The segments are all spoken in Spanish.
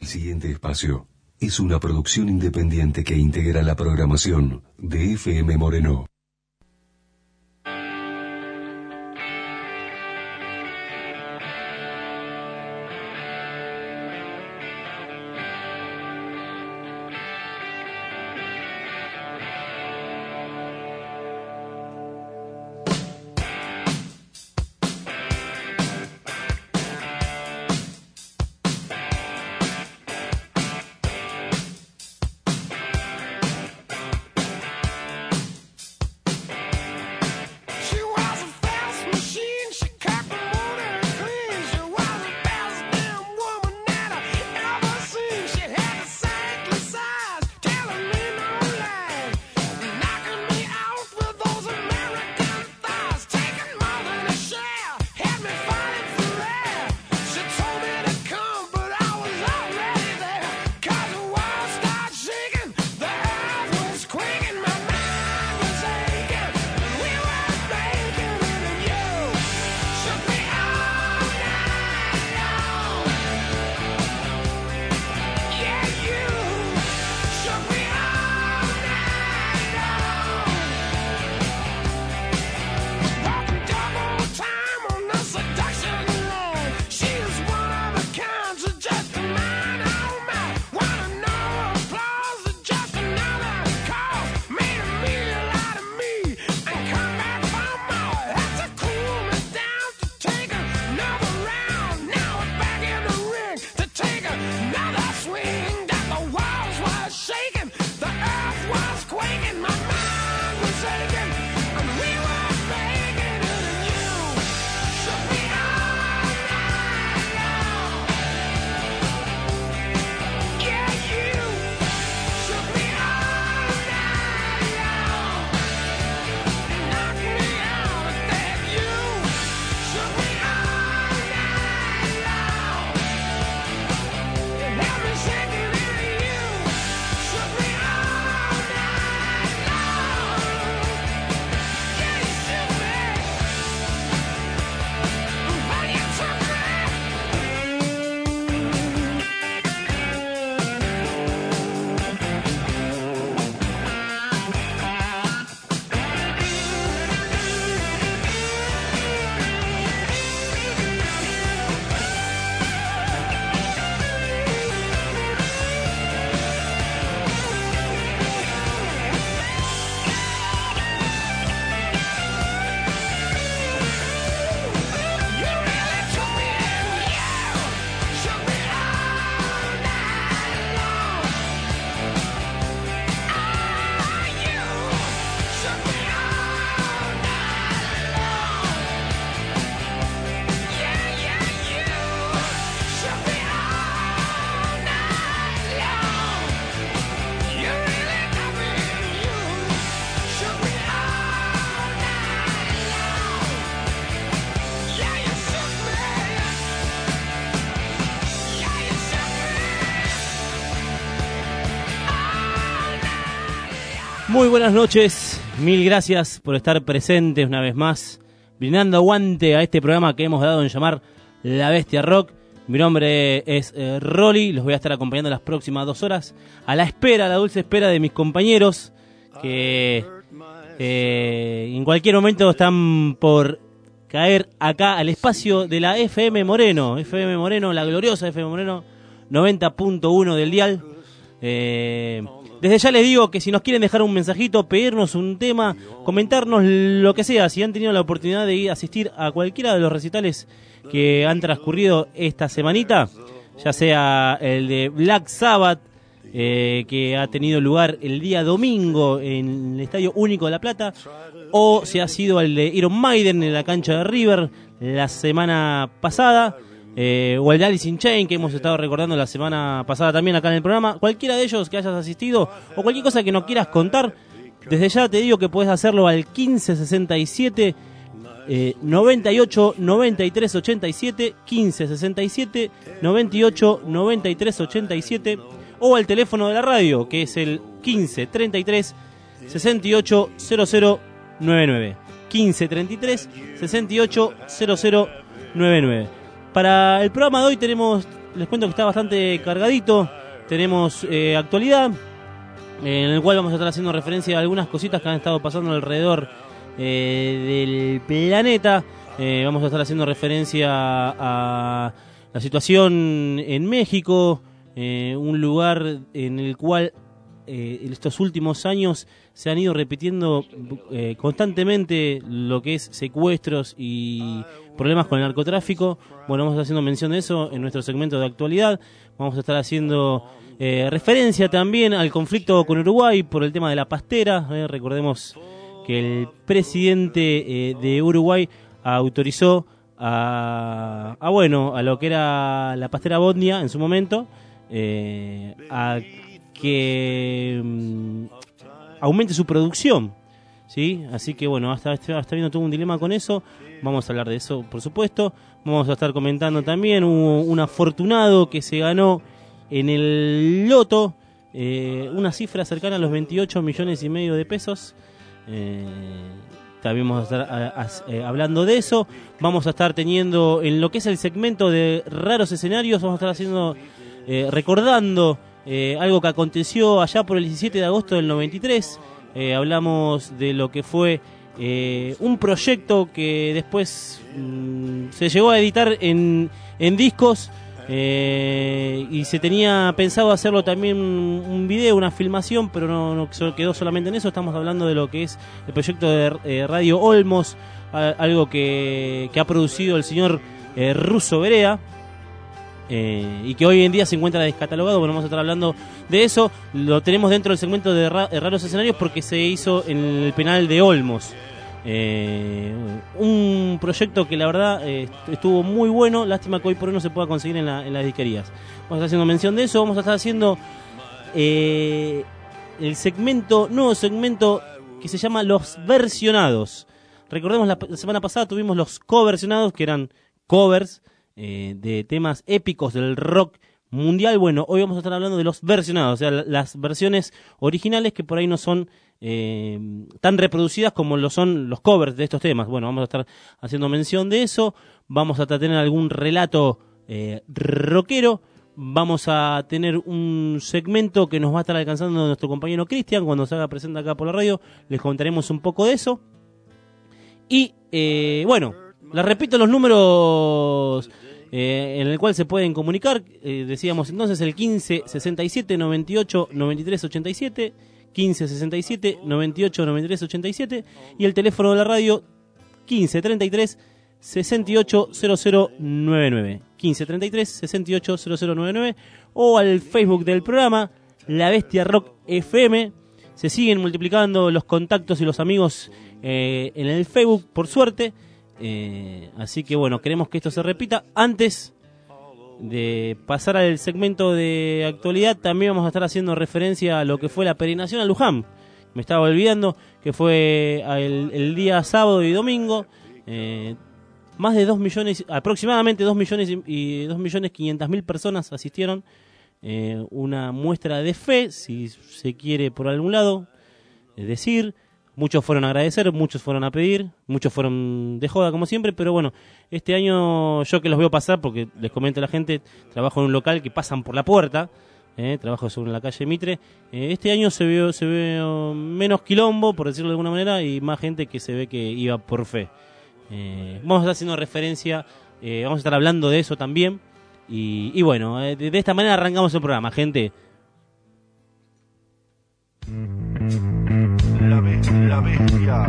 siguiente espacio es una producción independiente que integra la programación de FM Moreno. Muy buenas noches, mil gracias por estar presentes una vez más, brindando aguante a este programa que hemos dado en llamar La Bestia Rock. Mi nombre es Rolly, los voy a estar acompañando las próximas 2 horas, a la dulce espera de mis compañeros, que en cualquier momento están por caer acá al espacio de la FM Moreno, la gloriosa FM Moreno, 90.1 del dial. Desde ya les digo que si nos quieren dejar un mensajito, pedirnos un tema, comentarnos lo que sea, si han tenido la oportunidad de ir a asistir a cualquiera de los recitales que han transcurrido esta semanita, ya sea el de Black Sabbath, que ha tenido lugar el día domingo en el Estadio Único de La Plata, o si ha sido el de Iron Maiden en la cancha de River la semana pasada, o el de Alice in Chains que hemos estado recordando la semana pasada también acá en el programa. Cualquiera de ellos que hayas asistido o cualquier cosa que nos quieras contar, desde ya te digo que puedes hacerlo al 1567 98 93 87, 1567 98 93 87, o al teléfono de la radio que es el 15 33 68 00 99, 15 33 68 00 99. Para el programa de hoy tenemos les cuento que está bastante cargadito. Tenemos actualidad, en el cual vamos a estar haciendo referencia a algunas cositas que han estado pasando alrededor del planeta. Vamos a estar haciendo referencia a la situación en México, un lugar en el cual en estos últimos años se han ido repitiendo constantemente lo que es secuestros y problemas con el narcotráfico. Bueno, vamos a estar haciendo mención de eso en nuestro segmento de actualidad. Vamos a estar haciendo referencia también al conflicto con Uruguay por el tema de la pastera. Recordemos que el presidente de Uruguay autorizó a lo que era la pastera Botnia en su momento, a que aumente su producción, ¿sí? Así que bueno, hasta viendo todo un dilema con eso. Vamos a hablar de eso, por supuesto. Vamos a estar comentando también un afortunado que se ganó en el loto una cifra cercana a los 28 millones y medio de pesos. También vamos a estar hablando de eso. Vamos a estar teniendo en lo que es el segmento de raros escenarios, vamos a estar recordando algo que aconteció allá por el 17 de agosto del 93. Hablamos de lo que fue un proyecto que después se llegó a editar en discos, y se tenía pensado hacerlo también un video, una filmación, pero no quedó solamente en eso. Estamos hablando de lo que es el proyecto de Radio Olmos, algo que ha producido el señor Russo Berea, y que hoy en día se encuentra descatalogado. Bueno, vamos a estar hablando de eso. Lo tenemos dentro del segmento de raros escenarios porque se hizo en el penal de Olmos. Un proyecto que la verdad estuvo muy bueno. Lástima que hoy por hoy no se pueda conseguir en las disquerías. Vamos a estar haciendo mención de eso. Vamos a estar haciendo el nuevo segmento que se llama Los Versionados. Recordemos la semana pasada tuvimos los coversionados, que eran covers de temas épicos del rock mundial. Bueno, hoy vamos a estar hablando de los versionados, o sea, las versiones originales que por ahí no son tan reproducidas como lo son los covers de estos temas. Bueno, vamos a estar haciendo mención de eso. Vamos a tener algún relato rockero. Vamos a tener un segmento que nos va a estar alcanzando nuestro compañero Cristian cuando se haga presente acá por la radio. Les contaremos un poco de eso. Y bueno, les repito los números en el cual se pueden comunicar. Decíamos entonces el 15 67 98 93 87, 15 67 98 93 87, y el teléfono de la radio 15 33 68 0099, 15 33 68 0099, o al Facebook del programa La Bestia Rock FM. Se siguen multiplicando los contactos y los amigos en el Facebook, por suerte. Así que bueno, queremos que esto se repita. Antes de pasar al segmento de actualidad, también vamos a estar haciendo referencia a lo que fue la peregrinación a Luján. Me estaba olvidando que fue el día sábado y domingo. Más de 2 millones, aproximadamente 2 millones y 2.500.000 personas asistieron. Una muestra de fe, si se quiere por algún lado. Es decir, muchos fueron a agradecer, muchos fueron a pedir, muchos fueron de joda como siempre, pero bueno, este año yo que los veo pasar, porque les comento a la gente, trabajo en un local que pasan por la puerta, trabajo sobre la calle Mitre. Este año se vio menos quilombo, por decirlo de alguna manera, y más gente que se ve que iba por fe. Vamos a estar haciendo referencia, vamos a estar hablando de eso también, y bueno, de esta manera arrancamos el programa, gente. La bestia,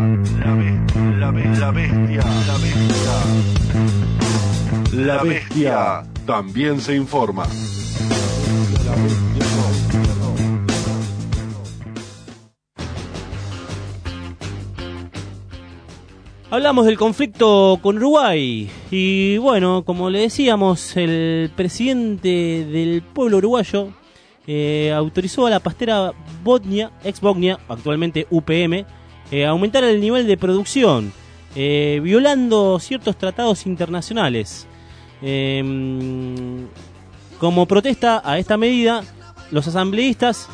la bestia también se informa. Hablamos del conflicto con Uruguay y bueno, como le decíamos, el presidente del pueblo uruguayo autorizó a la pastera Botnia, ex Botnia, actualmente UPM, aumentar el nivel de producción, violando ciertos tratados internacionales. Como protesta a esta medida, los asambleístas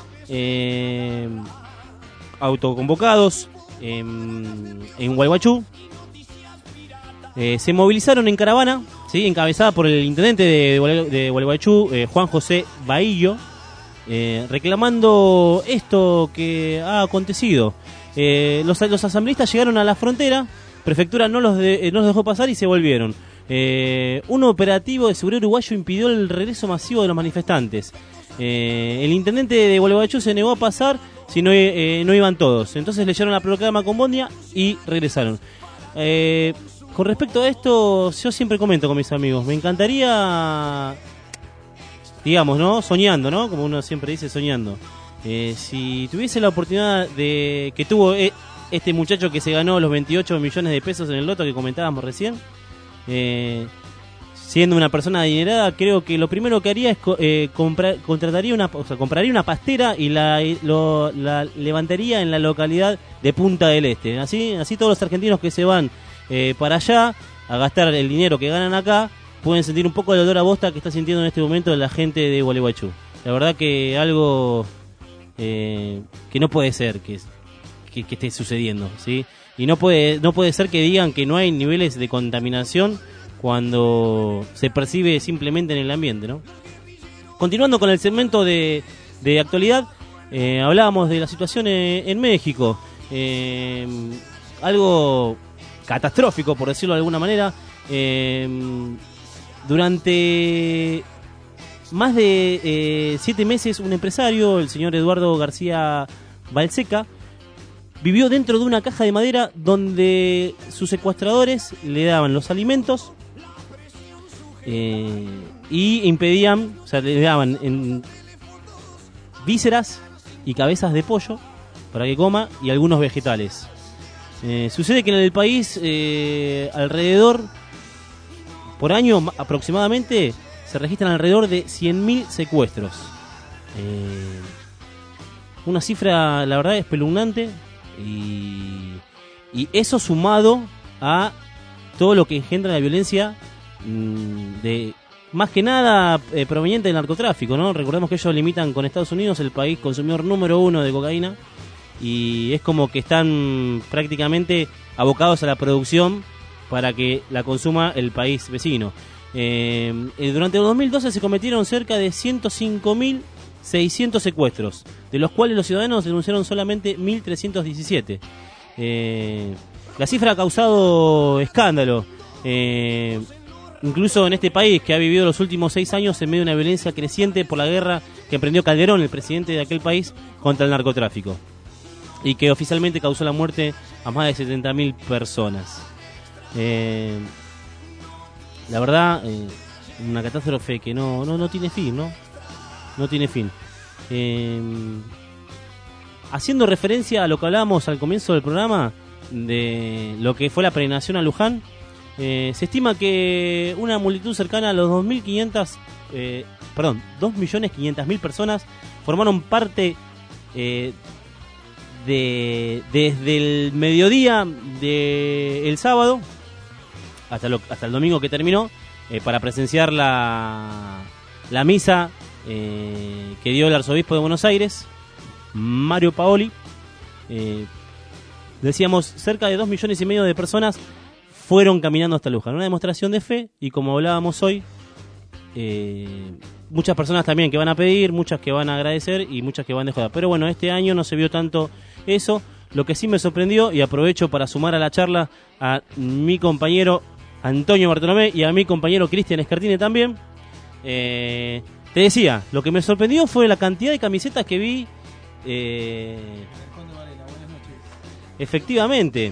autoconvocados en Gualeguaychú se movilizaron en caravana, ¿sí? Encabezada por el intendente de Gualeguaychú, Juan José Bahillo, reclamando esto que ha acontecido. Los asambleístas llegaron a la frontera, prefectura no los dejó pasar y se volvieron. Un operativo de seguridad uruguayo impidió el regreso masivo de los manifestantes. El intendente de Gualeguaychú se negó a pasar si no iban todos. Entonces leyeron la proclama con Bondia y regresaron. Con respecto a esto, yo siempre comento con mis amigos, me encantaría, digamos, ¿no? Soñando, ¿no? Como uno siempre dice, soñando. Si tuviese la oportunidad que tuvo este muchacho que se ganó los 28 millones de pesos en el loto que comentábamos recién, siendo una persona adinerada, creo que lo primero que haría es compraría una pastera y la levantaría en la localidad de Punta del Este. Así todos los argentinos que se van para allá a gastar el dinero que ganan acá pueden sentir un poco el olor a bosta que está sintiendo en este momento la gente de Gualeguaychú. La verdad que algo que no puede ser que esté sucediendo, ¿sí? Y no puede ser que digan que no hay niveles de contaminación cuando se percibe simplemente en el ambiente, ¿no? Continuando con el segmento de actualidad, hablábamos de la situación en México, algo catastrófico, por decirlo de alguna manera. Durante más de 7 meses, un empresario, el señor Eduardo García Balseca, vivió dentro de una caja de madera donde sus secuestradores le daban los alimentos y impedían, o sea, le daban en vísceras y cabezas de pollo para que coma y algunos vegetales. Sucede que en el país alrededor, por año aproximadamente, se registran alrededor de 100.000 secuestros. Una cifra, la verdad, espeluznante. Y eso sumado a todo lo que engendra la violencia, más que nada proveniente del narcotráfico, ¿no? Recordemos que ellos limitan con Estados Unidos, el país consumidor número 1 de cocaína, y es como que están prácticamente abocados a la producción para que la consuma el país vecino. Durante el 2012 se cometieron cerca de 105.600 secuestros, de los cuales los ciudadanos denunciaron solamente 1.317. La cifra ha causado escándalo, incluso en este país que ha vivido los últimos 6 años en medio de una violencia creciente por la guerra que emprendió Calderón, el presidente de aquel país, contra el narcotráfico, y que oficialmente causó la muerte a más de 70.000 personas. La verdad, una catástrofe que no tiene fin, ¿no? No tiene fin. Haciendo referencia a lo que hablábamos al comienzo del programa, de lo que fue la peregrinación a Luján, se estima que una multitud cercana a los 2.500.000 personas formaron parte desde el mediodía del sábado hasta el domingo que terminó, para presenciar la misa que dio el arzobispo de Buenos Aires, Mario Paoli. Decíamos, cerca de 2,5 millones de personas fueron caminando hasta Luján. Una demostración de fe, y como hablábamos hoy, muchas personas también que van a pedir, muchas que van a agradecer y muchas que van de joda. Pero bueno, este año no se vio tanto eso. Lo que sí me sorprendió, y aprovecho para sumar a la charla a mi compañero Antonio Bartolomé y a mi compañero Cristian Escartine también, te decía, lo que me sorprendió fue la cantidad de camisetas que vi. Efectivamente,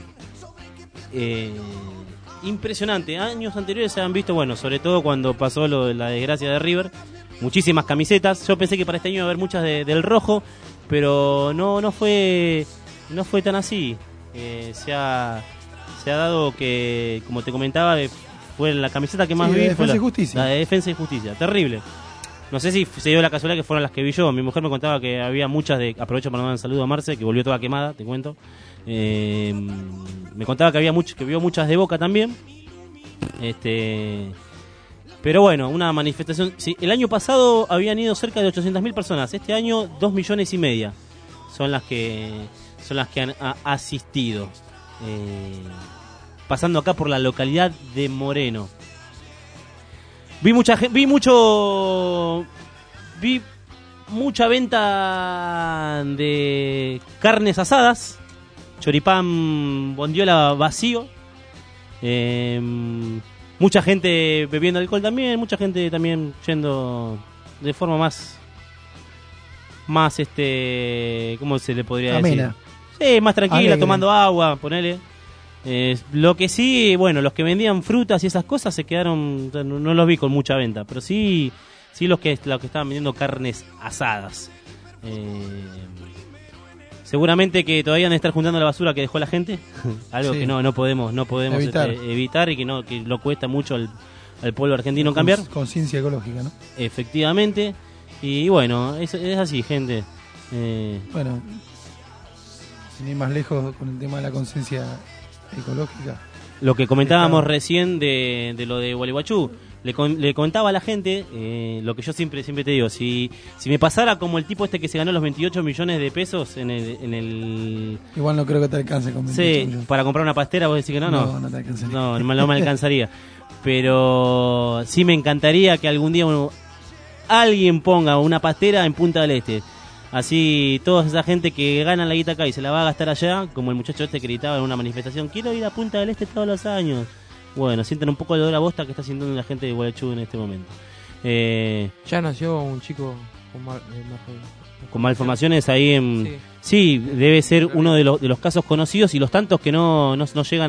impresionante. Años anteriores se han visto, bueno, sobre todo cuando pasó la desgracia de River, muchísimas camisetas. Yo pensé que para este año iba a haber muchas del rojo, pero no fue tan así. Se ha dado que, como te comentaba, fue la camiseta que más vi, fue la de Defensa y Justicia. Terrible. No sé si se dio la casualidad que fueron las que vi yo. Mi mujer me contaba que había muchas aprovecho para mandar un saludo a Marce, que volvió toda quemada, te cuento. Me contaba que vio muchas de Boca también. Pero bueno, una manifestación. Sí, el año pasado habían ido cerca de 800.000 personas. Este año 2,5 millones son las que han asistido. Pasando acá por la localidad de Moreno. Vi mucha venta de carnes asadas, choripán, bondiola vacío, mucha gente bebiendo alcohol también, mucha gente también yendo de forma más ¿cómo se le podría amena. decir? Sí, más tranquila, alegre, tomando agua, ponele. Lo que sí, bueno, los que vendían frutas y esas cosas se quedaron, no los vi con mucha venta, pero sí los que estaban vendiendo carnes asadas. Seguramente que todavía han de estar juntando la basura que dejó la gente, algo Sí. que no podemos evitar y que lo cuesta mucho al pueblo argentino cambiar. Conciencia ecológica, ¿no? Efectivamente. Y bueno, es así, gente. Bueno, sin ir más lejos con el tema de la conciencia ecológica. Lo que comentábamos Claro. recién de lo de Gualeguaychú, le contaba a la gente lo que yo siempre te digo, si me pasara como el tipo que se ganó los 28 millones de pesos en el Igual no creo que te alcance con 28 sí, millones. para comprar una pastera, vos decís que no No te alcanzaría. no me alcanzaría. Pero sí me encantaría que algún día alguien ponga una pastera en Punta del Este. Así toda esa gente que gana la guita acá y se la va a gastar allá, como el muchacho que gritaba en una manifestación, quiero ir a Punta del Este todos los años. Bueno, sienten un poco el olor a bosta que está sintiendo la gente de Gualeguaychú en este momento. Ya nació un chico Con malformaciones ahí en... Sí. Sí, debe ser uno de los casos conocidos y los tantos que no llegan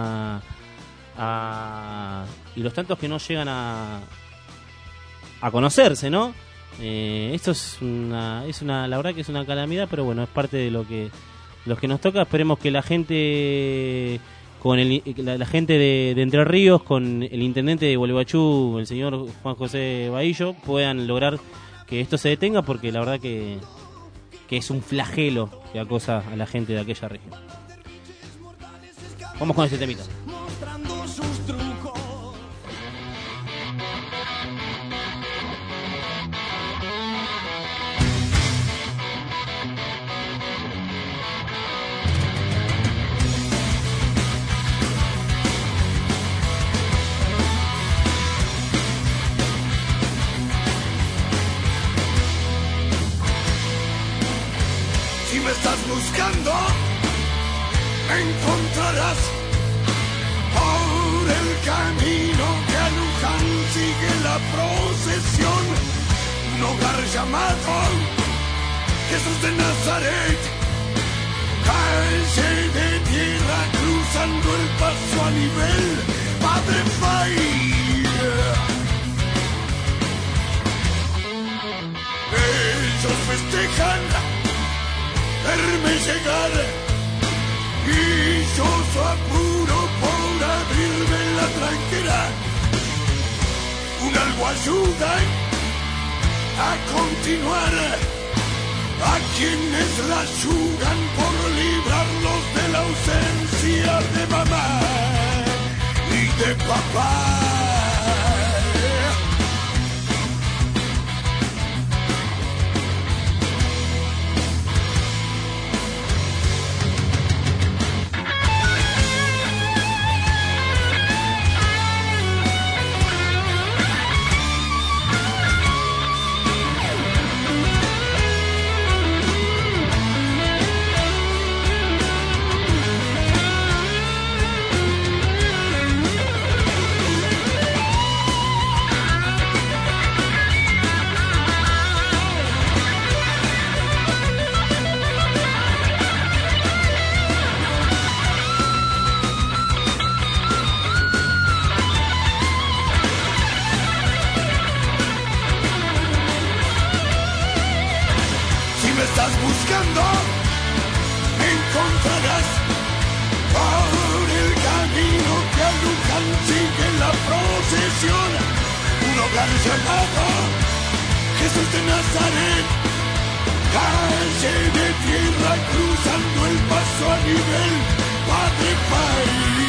y los tantos que no llegan a conocerse, ¿no? Esto es la verdad que es una calamidad, pero bueno, es parte de lo que nos toca. Esperemos que la gente la gente de Entre Ríos, con el intendente de Gualeguaychú, el señor Juan José Bahillo, puedan lograr que esto se detenga, porque la verdad que es un flagelo que acosa a la gente de aquella región. Vamos con este temita. Mostrando sus trucos. Si me estás buscando, me encontrarás por el camino que a Luján sigue la procesión. Un hogar llamado Jesús de Nazaret, calle de tierra cruzando el paso a nivel Padre País. Ellos festejan verme llegar y yo su apuro por abrirme la tranquera. Un algo ayuda a continuar, a quienes la ayudan por librarlos de la ausencia de mamá y de papá. Buscando, me encontrarás por el camino que a Luján sigue la procesión. Un hogar llamado Jesús de Nazaret, calle de tierra cruzando el paso a nivel Padre País.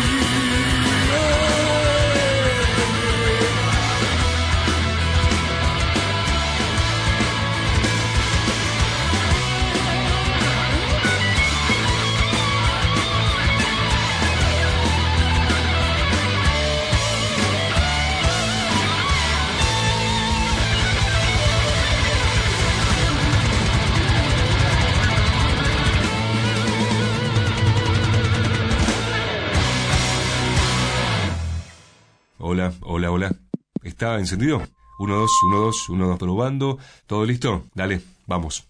Hola, hola. ¿Está encendido? 1, 2, 1, 2, 1, 2, probando. ¿Todo listo? Dale, vamos.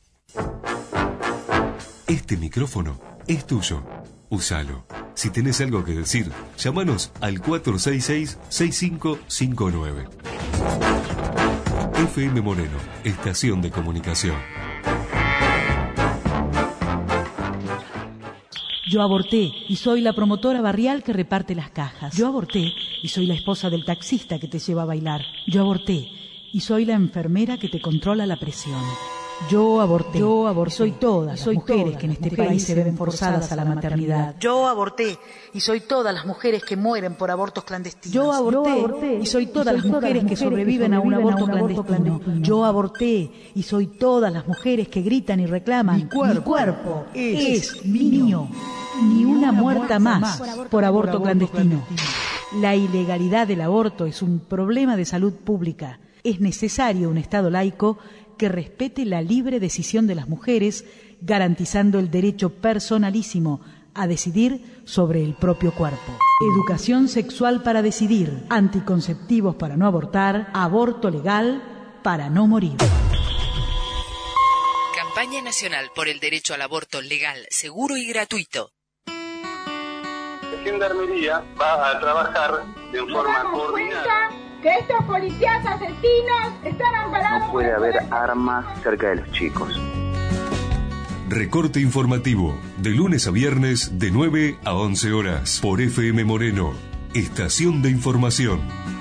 Este micrófono es tuyo. Úsalo. Si tenés algo que decir, llámanos al 466-6559. FM Moreno, estación de comunicación. Yo aborté y soy la promotora barrial que reparte las cajas. Yo aborté y soy la esposa del taxista que te lleva a bailar. Yo aborté y soy la enfermera que te controla la presión. Yo aborté. Soy todas las mujeres que en este país se ven forzadas a la maternidad. Yo aborté y soy todas las mujeres que mueren por abortos clandestinos. Yo aborté y soy todas las mujeres que sobreviven a un aborto clandestino. Yo aborté y soy todas las mujeres que gritan y reclaman: mi cuerpo es mío. Ni una muerta más por aborto clandestino. La ilegalidad del aborto es un problema de salud pública. Es necesario un Estado laico que respete la libre decisión de las mujeres, garantizando el derecho personalísimo a decidir sobre el propio cuerpo. Educación sexual para decidir, anticonceptivos para no abortar, aborto legal para no morir. Campaña Nacional por el Derecho al Aborto Legal, Seguro y Gratuito. La Gendarmería va a trabajar de forma coordinada. Que estos policías asesinos están amparados. No puede haber armas cerca de los chicos. Recorte informativo, de lunes a viernes de 9 a 11 horas, por FM Moreno, estación de información.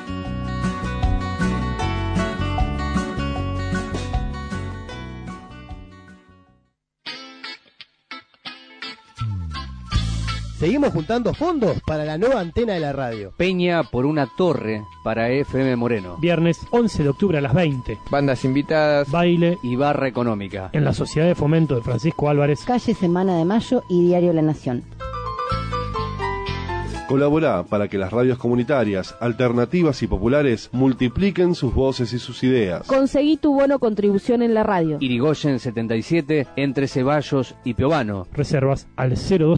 Seguimos juntando fondos para la nueva antena de la radio. Peña por una torre para FM Moreno. Viernes 11 de octubre a las 20. Bandas invitadas, baile y barra económica. En la Sociedad de Fomento de Francisco Álvarez. Calle Semana de Mayo y Diario La Nación. Colaborá para que las radios comunitarias, alternativas y populares multipliquen sus voces y sus ideas. Conseguí tu bono contribución en la radio. Irigoyen 77, entre Ceballos y Piovano. Reservas al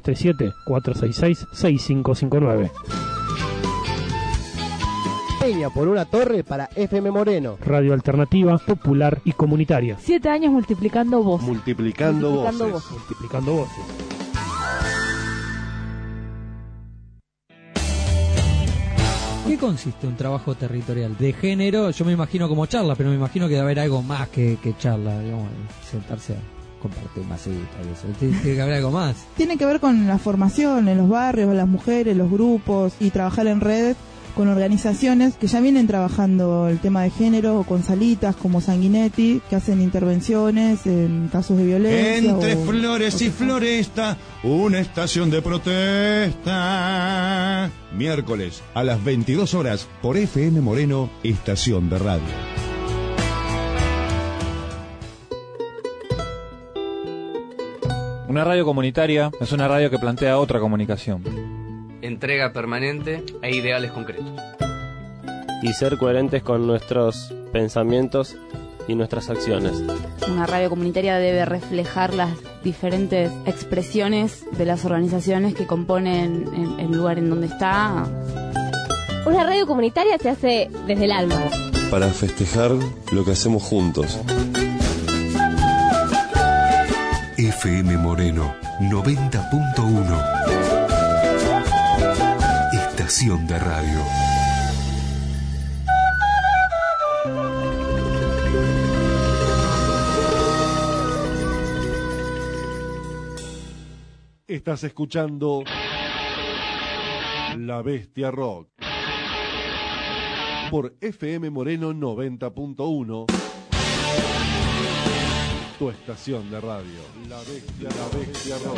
0237-466-6559. Peña por una torre para FM Moreno. Radio alternativa, popular y comunitaria. 7 años multiplicando voces. Multiplicando voces. Multiplicando voces. ¿Qué consiste un trabajo territorial? De género, yo me imagino como charla, pero me imagino que debe haber algo más que charla, digamos, sentarse a compartir masita y eso. Tiene que haber algo más. Tiene que ver con la formación en los barrios, las mujeres, los grupos y trabajar en red con organizaciones que ya vienen trabajando el tema de género, o con salitas como Sanguinetti, que hacen intervenciones en casos de violencia. Entre flores y floresta, una estación de protesta. Miércoles a las 22 horas por FM Moreno, estación de radio. Una radio comunitaria es una radio que plantea otra comunicación. Entrega permanente e ideales concretos. Y ser coherentes con nuestros pensamientos y nuestras acciones. Una radio comunitaria debe reflejar las diferentes expresiones de las organizaciones que componen el lugar en donde está. Una radio comunitaria se hace desde el alma. Para festejar lo que hacemos juntos. FM Moreno 90.1. Estación de radio. Estás escuchando La Bestia Rock por FM Moreno 90.1, tu estación de radio. La Bestia Rock.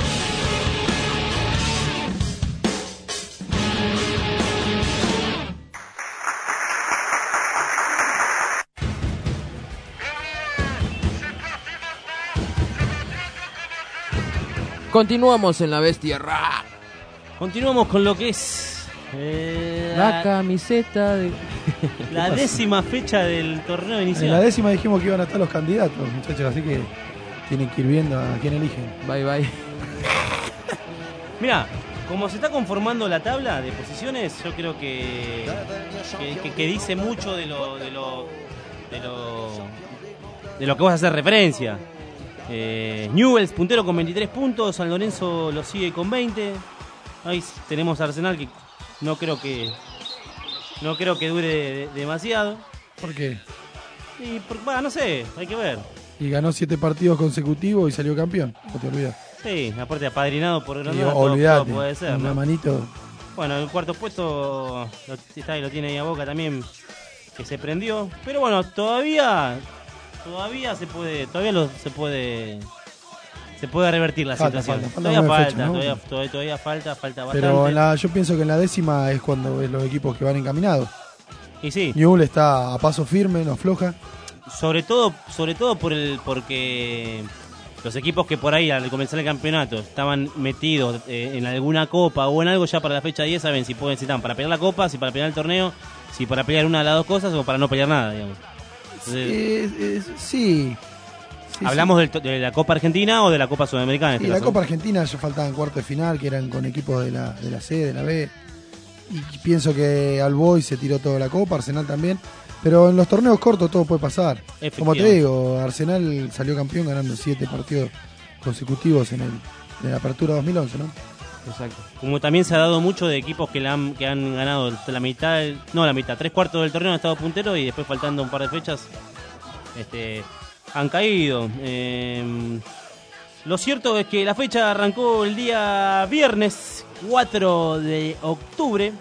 Continuamos en La Bestia Rock. Continuamos con lo que es la camiseta de... la 10ª fecha del torneo inicial. En la 10ª dijimos que iban a estar los candidatos, muchachos, así que tienen que ir viendo a quién eligen. Bye bye. Mirá, Como se está conformando la tabla de posiciones, yo creo que dice mucho de lo que vas a hacer referencia. Newell's puntero con 23 puntos, San Lorenzo lo sigue con 20. Ahí tenemos a Arsenal, que no creo que dure demasiado. ¿Por qué? No sé, hay que ver. Y ganó 7 partidos consecutivos y salió campeón, no te olvidas. Sí, aparte apadrinado por Granada, olvidate, todo puede ser, una ¿no? manito. Bueno, el cuarto puesto lo tiene ahí a Boca también, que se prendió. Pero bueno, todavía se puede revertir la situación. Todavía falta bastante. Pero yo pienso que en la 10ª es cuando ves los equipos que van encaminados. Y sí. Newell's está a paso firme, no afloja. Sobre todo porque los equipos que por ahí al comenzar el campeonato estaban metidos en alguna copa o en algo, ya para la fecha 10 saben si están para pelear la copa, si para pelear el torneo, si para pelear una de las dos cosas o para no pelear nada, digamos. Entonces, sí. ¿Hablamos de la Copa Argentina o de la Copa Sudamericana? Y la Copa Argentina ya faltaban cuartos de final, que eran con equipos de la C, de la B. Y pienso que Alboy se tiró toda la Copa, Arsenal también. Pero en los torneos cortos todo puede pasar. Como te digo, Arsenal salió campeón ganando 7 partidos consecutivos en la Apertura 2011, ¿no? Exacto. Como también se ha dado mucho de equipos que han ganado la mitad, 3/4 del torneo, han estado punteros y después faltando un par de fechas han caído. Lo cierto es que la fecha arrancó el día viernes 4 de octubre.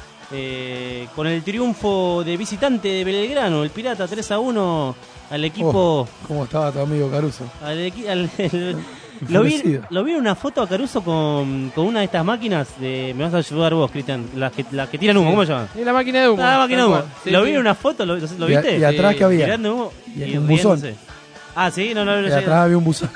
Con el triunfo de visitante de Belgrano, el Pirata 3-1 al equipo. ¿Cómo estaba tu amigo Caruso? Lo vi en una foto a Caruso con una de estas máquinas me vas a ayudar vos, Cristian, las que tiran humo, ¿cómo se llaman? La máquina de humo. La máquina de humo. Sí, lo vi en una foto, ¿lo viste? Y atrás que había. Tirando humo y un buzón. Ah, sí, no. Y atrás había un buzón.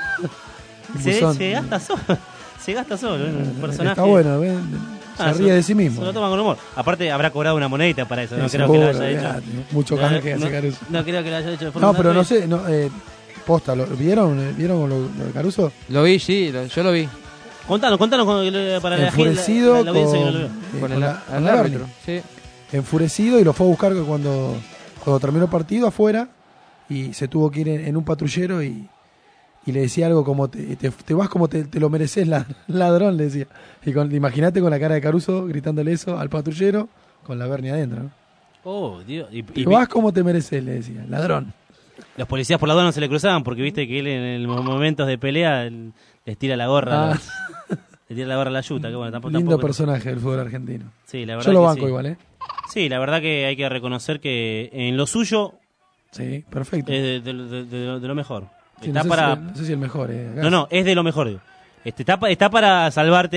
Se gasta solo, un personaje. Está bueno, ¿ves? Se ríe de sí mismo. Se lo toma con humor. Aparte, habrá cobrado una monedita para eso. No seguro, creo que lo haya hecho. Mucho canje hace Caruso. No creo que lo haya hecho de forma. No, pero no sé. Posta, ¿vieron lo de Caruso? Lo vi, sí, yo lo vi. Contanos para la audiencia que no lo vio. Con el árbitro. Sí. Enfurecido y lo fue a buscar cuando terminó el partido afuera y se tuvo que ir en un patrullero y le decía algo como te vas como te lo mereces, ladrón, le decía. Y imagínate con la cara de Caruso gritándole eso al patrullero con la Berni adentro, ¿no? Oh, Dios. Te vas como te mereces, le decía, ladrón. Los policías por la aduana se le cruzaban porque viste que él en los momentos de pelea les tira la gorra. Le tira la gorra a la yuta. Que bueno, Lindo personaje del fútbol argentino. Sí, la verdad. Yo lo banco sí. Igual, Sí, la verdad que hay que reconocer que en lo suyo. Sí, perfecto. Es de lo mejor. Sí, está no sé si el mejor. No, es de lo mejor. Digo. Está para salvar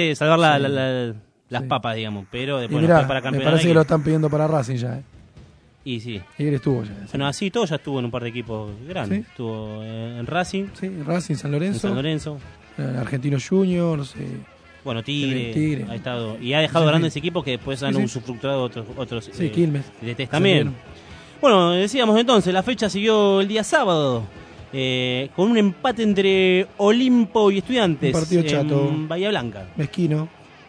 las papas, digamos. Pero después mirá, para campeonar. Me parece que lo están pidiendo para Racing ya. Y sí. Tigre estuvo ya. Bueno, así todo ya estuvo en un par de equipos grandes. ¿Sí? Estuvo en Racing. Sí, Racing, San Lorenzo. Argentino Junior, no sé. Bueno, Tigre. Ha estado. Y ha dejado grandes equipos que después han usufructuado otros. Sí, Quilmes. También. Bueno, decíamos entonces, la fecha siguió el día sábado. Con un empate entre Olimpo y Estudiantes. Un partido chato. En Bahía Blanca. Mezquino.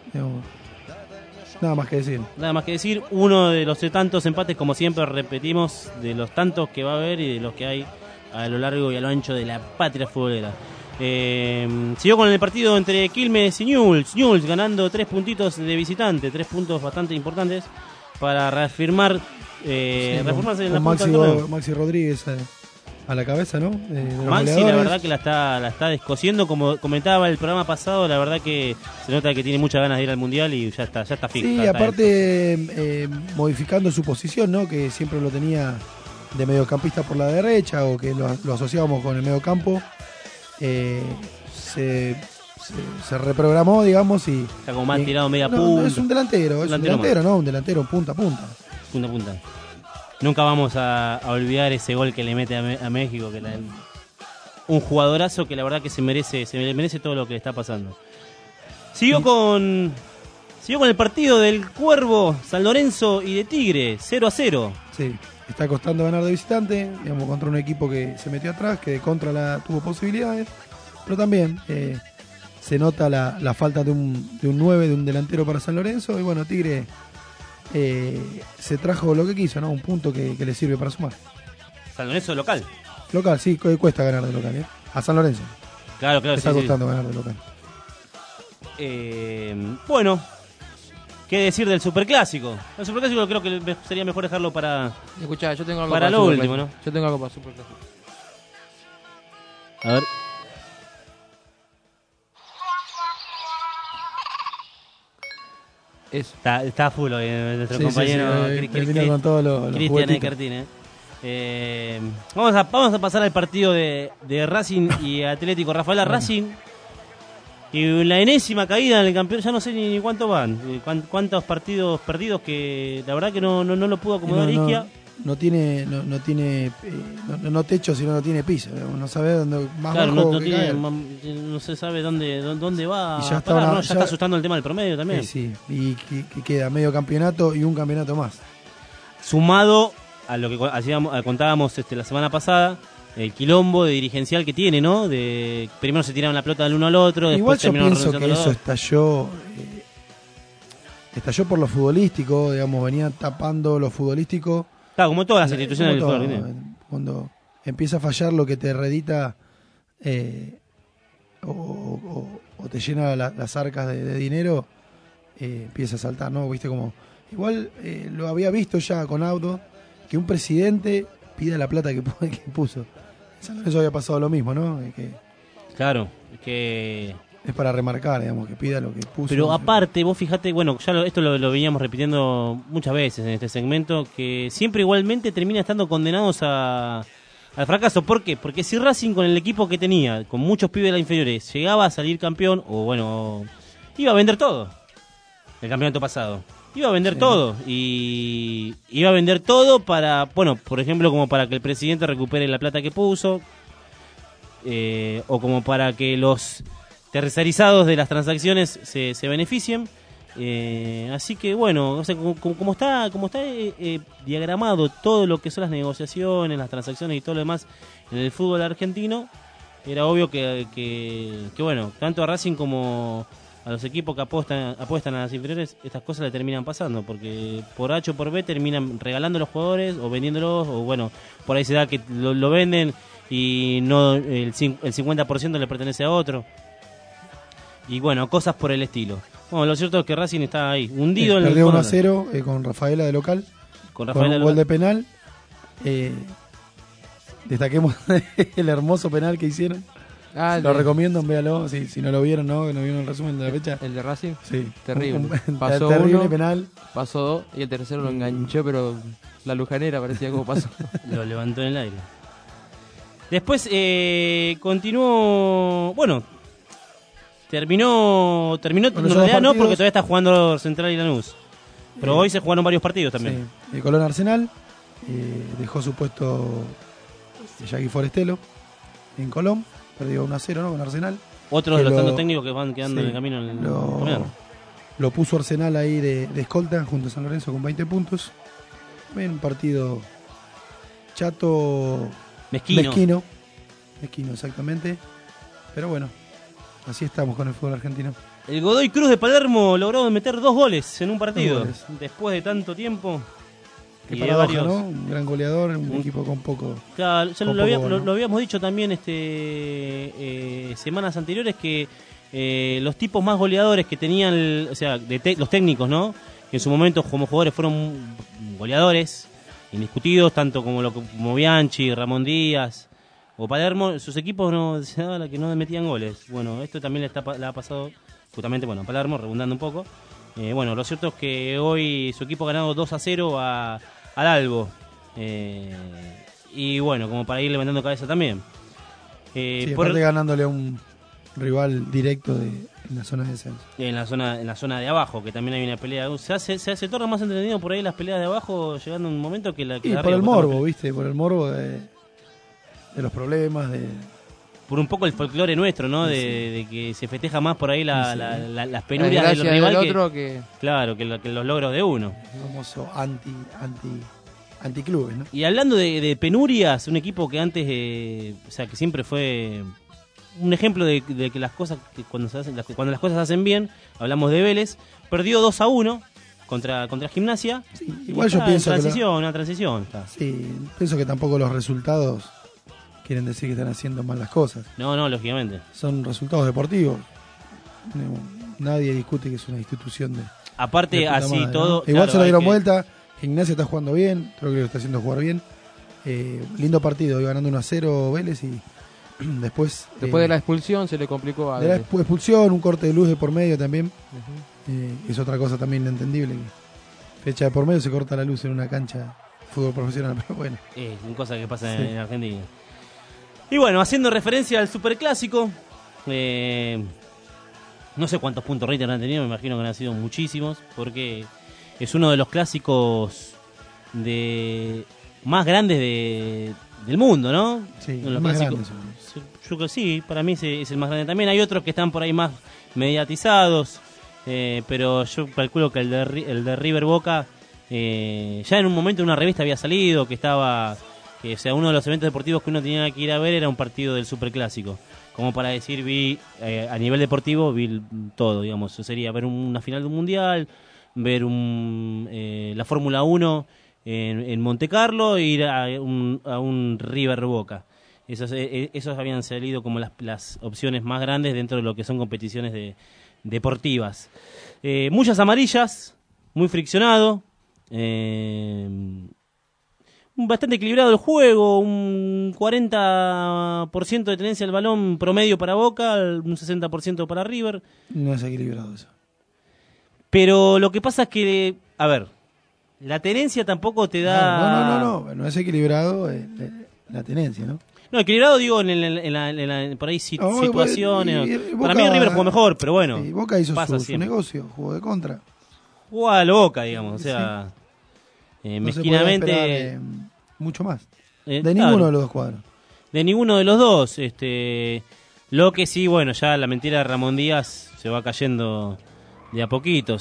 Nada más que decir. Uno de los tantos empates, como siempre repetimos, de los tantos que va a haber y de los que hay a lo largo y a lo ancho de la patria futbolera. Siguió con el partido entre Quilmes y Newell's. Newell's ganando 3 puntitos de visitante, 3 puntos bastante importantes para reafirmarse en la punta del torneo. Maxi Rodríguez a la cabeza, ¿no? Maxi, la verdad que la está descosiendo, como comentaba el programa pasado, la verdad que se nota que tiene muchas ganas de ir al Mundial y ya está fijo. Sí, aparte modificando su posición, ¿no? Que siempre lo tenía de mediocampista por la derecha o que lo asociábamos con el mediocampo. Se reprogramó, digamos, y está como más tirado media punta. No, es un delantero, un delantero punta a punta. Punta a punta. Nunca vamos a olvidar ese gol que le mete a México, que un jugadorazo que la verdad que se merece todo lo que le está pasando. Siguió con el partido del Cuervo, San Lorenzo y de Tigre, 0-0. Sí, está costando ganar de visitante, digamos, contra un equipo que se metió atrás, que de contra tuvo posibilidades, pero también se nota la falta de un 9, de un delantero para San Lorenzo, y bueno, Tigre se trajo lo que quiso, ¿no? Un punto que le sirve para sumar. San Lorenzo local. Local, sí, cuesta ganar de local, a San Lorenzo. Claro, está costando ganar de local. Bueno, ¿qué decir del Superclásico? El Superclásico creo que sería mejor dejarlo para... Escuchá, yo tengo algo para lo último, ¿no? Yo tengo algo para Superclásico. A ver. Eso. Está full hoy nuestro sí, compañero Cristian Ekertine. Vamos a pasar al partido de Racing y Atlético Rafaela. Racing y la enésima caída en el campeón, ya no sé ni cuánto van, cuántos partidos perdidos, que la verdad que no lo pudo acomodar Isquia. No tiene techo, sino no tiene piso, no sabe dónde más claro, bajo no se sabe dónde va y ya a parar, ya está asustando el tema del promedio también. Sí, y que queda medio campeonato y un campeonato más. Sumado a lo que contábamos la semana pasada, el quilombo de dirigencial que tiene, ¿no? De primero se tiraron la pelota del uno al otro, igual después yo pienso que eso estalló por lo futbolístico, digamos, venían tapando lo futbolístico. Claro, como todas las instituciones del fútbol. Cuando empieza a fallar lo que te redita o te llena las arcas de dinero, empieza a saltar, ¿no? Viste como igual lo había visto ya con Audo, que un presidente pida la plata que puso. Eso había pasado lo mismo, ¿no? Claro, que es para remarcar, digamos, que pida lo que puso. Pero aparte, vos fijate, bueno, ya esto lo veníamos repitiendo muchas veces en este segmento, que siempre igualmente termina estando condenados al fracaso. ¿Por qué? Porque si Racing, con el equipo que tenía, con muchos pibes de las inferiores, llegaba a salir campeón, o bueno, iba a vender todo el campeonato pasado. Iba a vender todo, y iba a vender todo para, bueno, por ejemplo, como para que el presidente recupere la plata que puso, o como para que los tercerizados de las transacciones se beneficien. Así que bueno, o sea, como está diagramado todo lo que son las negociaciones, las transacciones y todo lo demás en el fútbol argentino, era obvio que bueno, tanto a Racing como a los equipos que apuestan a las inferiores, estas cosas le terminan pasando, porque por H o por B terminan regalando los jugadores o vendiéndolos, o bueno, por ahí se da que lo venden y no el 50% le pertenece a otro. Y bueno, cosas por el estilo. Bueno, lo cierto es que Racing está ahí, hundido en el... Perdió 1-0 con Rafaela de local, con un gol de penal. Destaquemos el hermoso penal que hicieron. Lo recomiendo, véalo, si no lo vieron, ¿no? Que no vieron el resumen de la fecha. ¿El de Racing? Sí. Terrible. Pasó terrible uno, penal. pasó dos, y el tercero lo enganchó, pero la lujanera parecía como pasó. Lo levantó en el aire. Después continuó... Bueno, terminó en realidad no, porque todavía está jugando Central y Lanús. Pero hoy se jugaron varios partidos también. Sí. El Colón Arsenal dejó su puesto Yagui Forestelo en Colón. Perdió 1-0, ¿no? Con Arsenal. Otros de los tantos técnicos que van quedando en el camino. Lo puso Arsenal ahí de escolta junto a San Lorenzo con 20 puntos. Un partido chato, mezquino, exactamente. Pero bueno, así estamos con el fútbol argentino. El Godoy Cruz de Palermo logró meter 2 goles en un partido. Después de tanto tiempo. Qué paradoja, ¿no? Un gran goleador, un equipo con poco... Claro, ya lo habíamos dicho también semanas anteriores, que los tipos más goleadores que tenían, los técnicos, ¿no? Que en su momento como jugadores fueron goleadores, indiscutidos, tanto como Bianchi, Ramón Díaz o Palermo, sus equipos no metían goles. Bueno, esto también le ha pasado justamente, a Palermo, redundando un poco. Bueno, lo cierto es que hoy su equipo ha ganado 2-0 al Albo. Y bueno, como para ir levantando cabeza también. Aparte ganándole a un rival directo en la zona de descenso. En la zona de abajo, que también hay una pelea. Se hace torna más entretenido por ahí las peleas de abajo, llegando un momento que la por arriba, el morbo, ¿viste? Por el morbo de los problemas, por un poco el folclore nuestro, ¿no? De que se festeja más por ahí las penurias del rival que los logros de uno. El famoso anticlubes, ¿no? Y hablando de penurias, un equipo que antes, que siempre fue un ejemplo de que las cosas, que cuando las cosas se hacen bien, hablamos de Vélez, perdió 2-1 contra Gimnasia. Sí, igual yo pienso una transición. Está. Sí, pienso que tampoco los resultados quieren decir que están haciendo mal las cosas. No, lógicamente. Son resultados deportivos. Nadie discute que es una institución de... Aparte, de así madre, todo... ¿no? Igual claro, se lo dieron vuelta. Gimnasia está jugando bien, creo que lo está haciendo jugar bien. Lindo partido, iba ganando 1-0 Vélez y después de la expulsión se le complicó a de la Vélez. expulsión, un corte de luz de por medio también. Es otra cosa también entendible, que fecha de por medio se corta la luz en una cancha de fútbol profesional, pero bueno, es una cosa que pasa en Argentina. Y bueno, haciendo referencia al superclásico, no sé cuántos puntos River han tenido, me imagino que han sido muchísimos, porque es uno de los clásicos más grandes del mundo, ¿no? Sí, los más clásicos, grande. yo creo que sí, para mí es el más grande. También hay otros que están por ahí más mediatizados, pero yo calculo que el de River Boca, ya en un momento en una revista había salido que estaba, o sea, uno de los eventos deportivos que uno tenía que ir a ver era un partido del superclásico. Como para decir, vi a nivel deportivo, vi todo, digamos. Sería ver una final de un mundial, ver la Fórmula 1 en Monte Carlo e ir a un River Boca. Esos habían salido como las opciones más grandes dentro de lo que son competiciones deportivas. Muchas amarillas, muy friccionado. Bastante equilibrado el juego, un 40% de tenencia del balón promedio para Boca, un 60% para River. No es equilibrado eso. Pero lo que pasa es que, a ver, la tenencia tampoco te da... No es equilibrado la tenencia, ¿no? No, equilibrado digo por ahí situaciones. Boca, para mí River jugó mejor, pero bueno. Sí, Boca hizo su negocio, jugó de contra. Jugó a lo Boca, digamos, o sea... Sí. Mezquinamente no mucho más de claro, ninguno de los dos cuadros, de ninguno de los dos. Lo que sí, bueno, ya la mentira de Ramón Díaz se va cayendo de a poquito.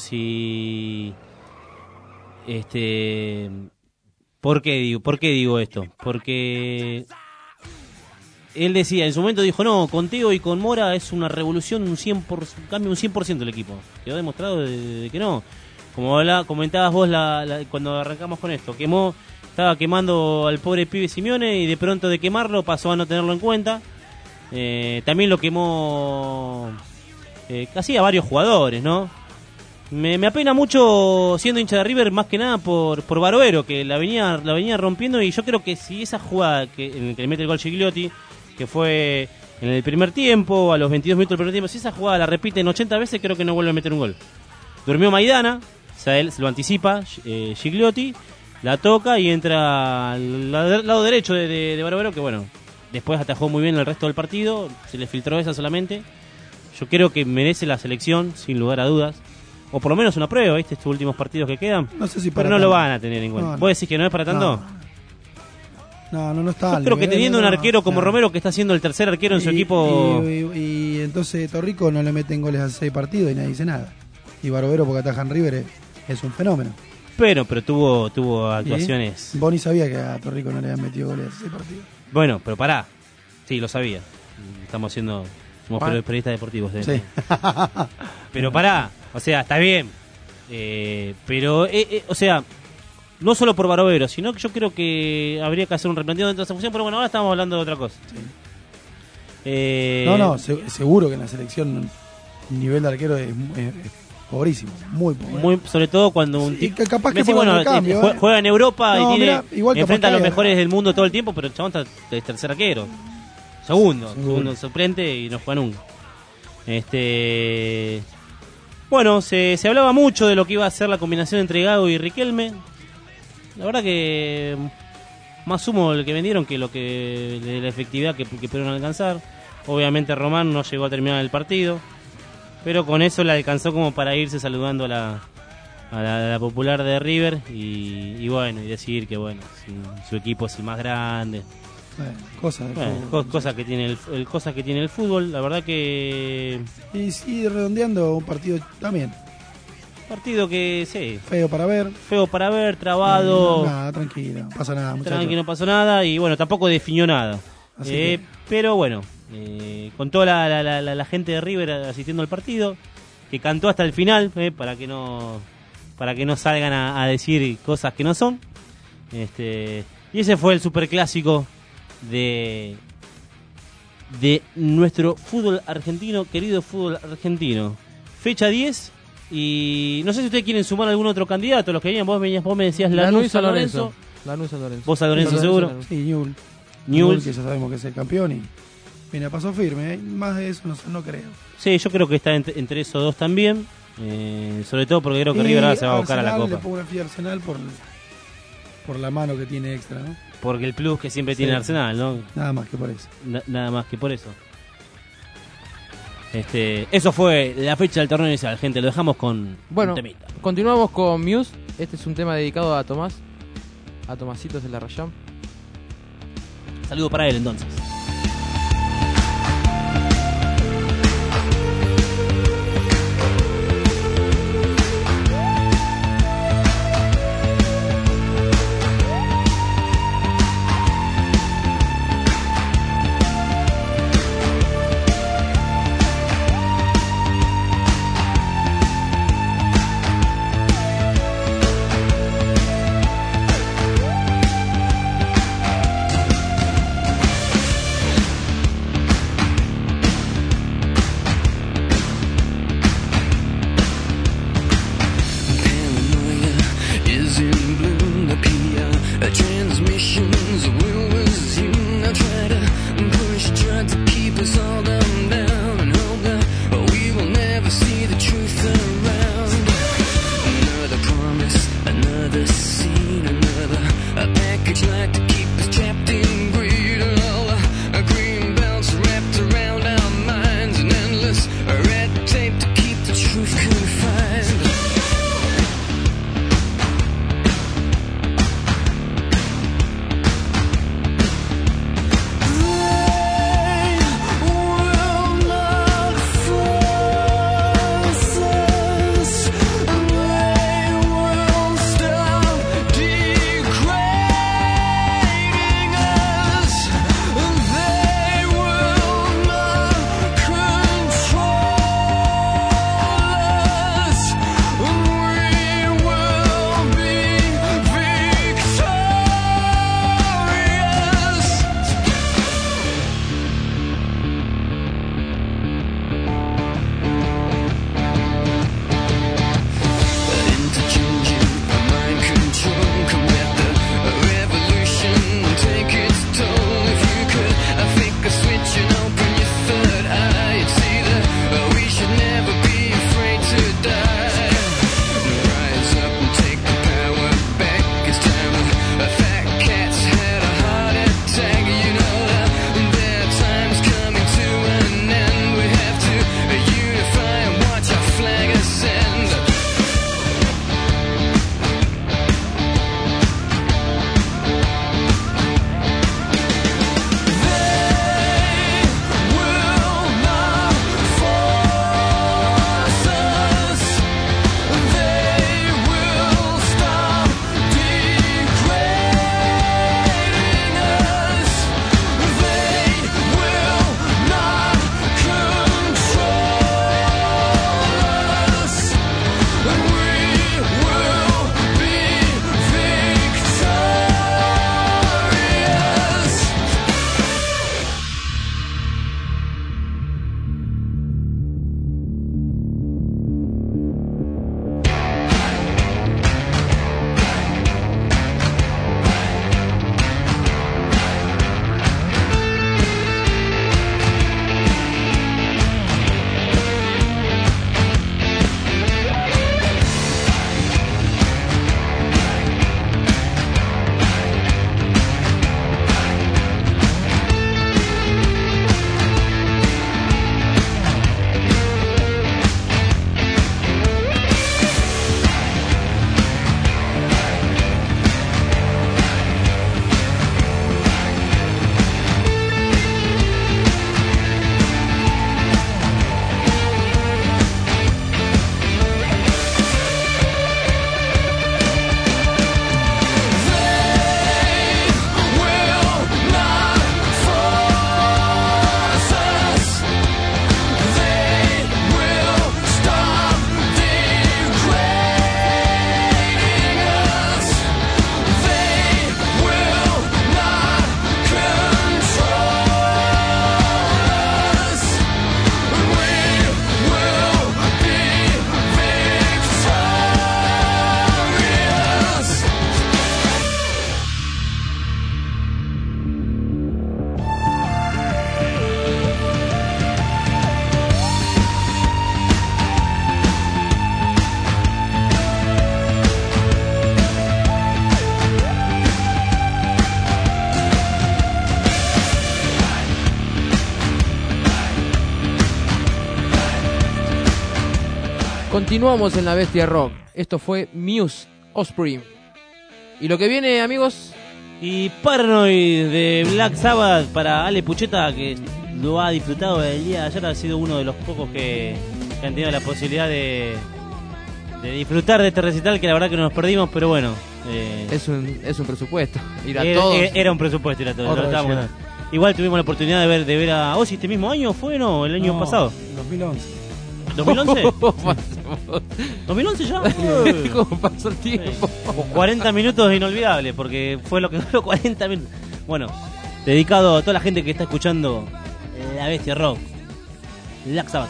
¿Por qué digo esto? Porque él decía, en su momento dijo, no, con Teo y con Mora es una revolución, cambia un 100% el equipo. Quedó demostrado de que no. Como comentabas vos cuando arrancamos con esto, estaba quemando al pobre pibe Simeone y de pronto de quemarlo pasó a no tenerlo en cuenta. También lo quemó casi a varios jugadores, ¿no? Me apena mucho, siendo hincha de River, más que nada por Barovero, que la venía rompiendo, y yo creo que si esa jugada en la que le mete el gol Gigliotti, que fue en el primer tiempo, a los 22 minutos del primer tiempo, si esa jugada la repiten 80 veces, creo que no vuelve a meter un gol. Durmió Maidana, o sea, él se lo anticipa Gigliotti, la toca y entra al lado derecho de Barovero, que bueno, después atajó muy bien el resto del partido, se le filtró esa solamente. Yo creo que merece la selección, sin lugar a dudas, o por lo menos una prueba, ¿viste? Estos últimos partidos que quedan, no sé si pero no lo van a tener en cuenta. ¿Vos decís que no es para tanto? No está. Yo creo que teniendo un arquero como Romero, que está siendo el tercer arquero en su equipo... Y entonces Torrico no le meten goles a 6 partidos y nadie dice nada. Y Barovero, porque ataja en River, es un fenómeno. Pero tuvo actuaciones... ¿Sí? Boni sabía que a Torrico no le habían metido goles a 6 partidos. Bueno, pero pará. Sí, lo sabía. Somos periodistas deportivos. Sí. Pero pará. O sea, está bien. Pero, o sea, no solo por Barovero, sino que yo creo que habría que hacer un replanteo dentro de esa función. Pero bueno, ahora estamos hablando de otra cosa. Sí. Seguro que en la selección el nivel de arquero es pobrísimo, muy pobre. Sobre todo cuando un tipo... Capaz que juega en Europa y enfrenta a los mejores mejores del mundo todo el tiempo, pero el chabón está de tercer arquero. Segundo suplente y no juega nunca. Bueno, se hablaba mucho de lo que iba a ser la combinación entre Gago y Riquelme. La verdad que más humo el que vendieron que de la efectividad que pudieron alcanzar. Obviamente Román no llegó a terminar el partido, pero con eso le alcanzó como para irse saludando a la popular de River y bueno, y decir que bueno, su equipo es el más grande. Cosas que tiene el fútbol, la verdad que... Y sí, redondeando un partido también. Partido que, sí. Feo para ver, trabado. Nada, tranquilo, no pasa nada, muchachos. Tranquilo, no pasó nada y bueno, tampoco definió nada. Pero bueno, con toda la gente de River asistiendo al partido, que cantó hasta el final, para que no salgan a decir cosas que no son. Y ese fue el superclásico de nuestro fútbol argentino, querido fútbol argentino. Fecha 10, y no sé si ustedes quieren sumar algún otro candidato. Los que venían, vos me decías Lanús, San Lorenzo. Lanús, San Lorenzo. Vos San Lorenzo seguro. Sí, Newell's, que ya sabemos que es el campeón y viene a paso firme, más de eso no creo. Sí, yo creo que está entre esos dos también, sobre todo porque creo que River ahora se va a buscar a la Copa. Le pongo una ficha a Arsenal por la mano que tiene extra, ¿no? Porque el plus que siempre tiene Arsenal, ¿no? Nada más que por eso. Nada más que por eso. Eso fue la fecha del torneo inicial, gente. Lo dejamos con bueno, un temita. Continuamos con Muse. Este es un tema dedicado a Tomás, a Tomasitos de la Rayán. Saludo para él entonces. Continuamos en La Bestia Rock. Esto fue Muse, Offspring. Y lo que viene, amigos... Y Paranoid de Black Sabbath para Ale Pucheta, que lo ha disfrutado el día de ayer. Ha sido uno de los pocos que han tenido la posibilidad de disfrutar de este recital, que la verdad que nos perdimos, pero bueno. Es un presupuesto. Ir a todos. Era un presupuesto ir a todos. Igual tuvimos la oportunidad de ver a Ozzy este mismo año, ¿fue no? El año pasado. 2011. ¿2011? ¿2011 ya? ¿Cómo pasó el tiempo? 40 minutos inolvidables, porque fue lo que duró 40 minutos. Bueno, dedicado a toda la gente que está escuchando La Bestia Rock. Black Sabbath.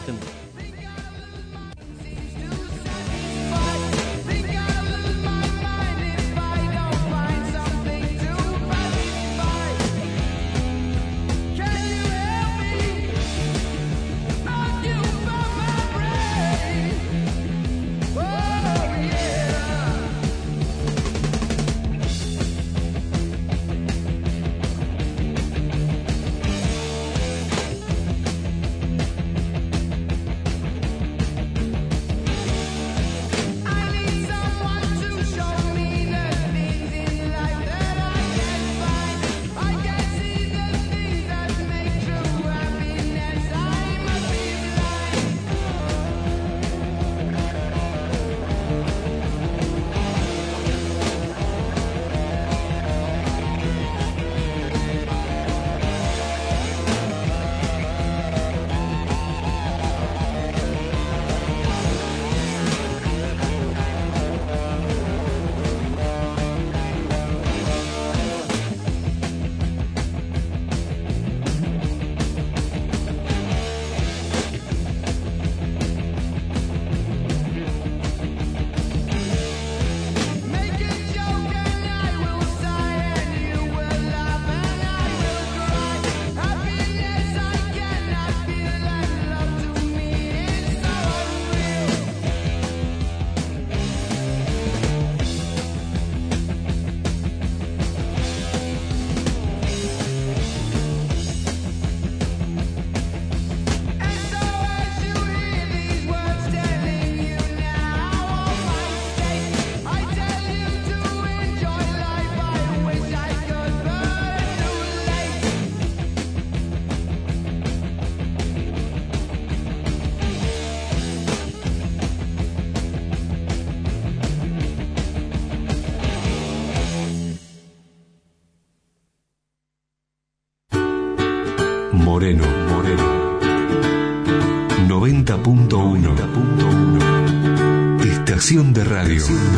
Moreno 90.1 Estación de radio.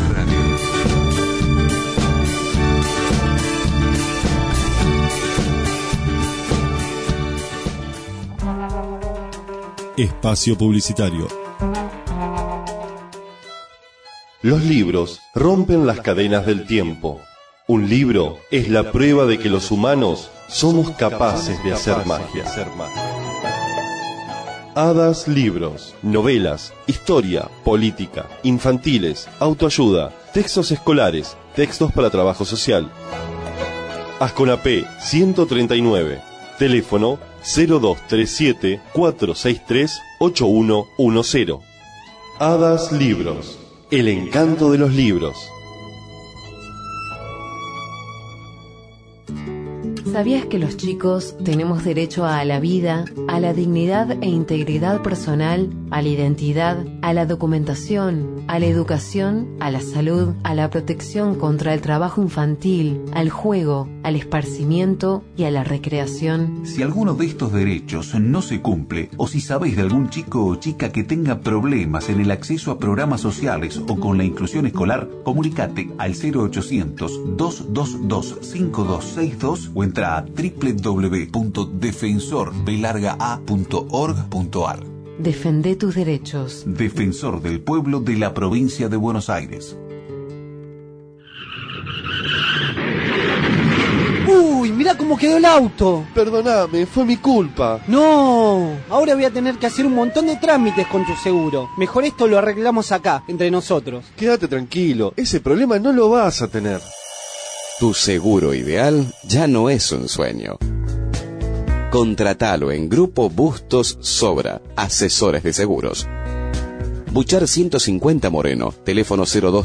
Espacio publicitario. Los libros rompen las cadenas del tiempo. Un libro es la prueba de que los humanos somos capaces de hacer magia. Hadas Libros, novelas, historia, política, infantiles, autoayuda, textos escolares, textos para trabajo social. Asconapé 139, teléfono 0237 463 8110. Hadas Libros, el encanto de los libros. ¿Sabías que los chicos tenemos derecho a la vida, a la dignidad e integridad personal, a la identidad, a la documentación, a la educación, a la salud, a la protección contra el trabajo infantil, al juego, al esparcimiento y a la recreación? Si alguno de estos derechos no se cumple, o si sabéis de algún chico o chica que tenga problemas en el acceso a programas sociales o con la inclusión escolar, comunicate al 0800-222-5262 o entra a www.defensorbelargaa.org.ar. Defendé tus derechos. Defensor del pueblo de la provincia de Buenos Aires. ¡Uy! ¡Mirá cómo quedó el auto! Perdóname, fue mi culpa. ¡No! Ahora voy a tener que hacer un montón de trámites con tu seguro. Mejor esto lo arreglamos acá, entre nosotros. Quédate tranquilo, ese problema no lo vas a tener. Tu seguro ideal ya no es un sueño. Contratalo en Grupo Bustos Sobra, asesores de seguros. Buchar 150 Moreno. Teléfono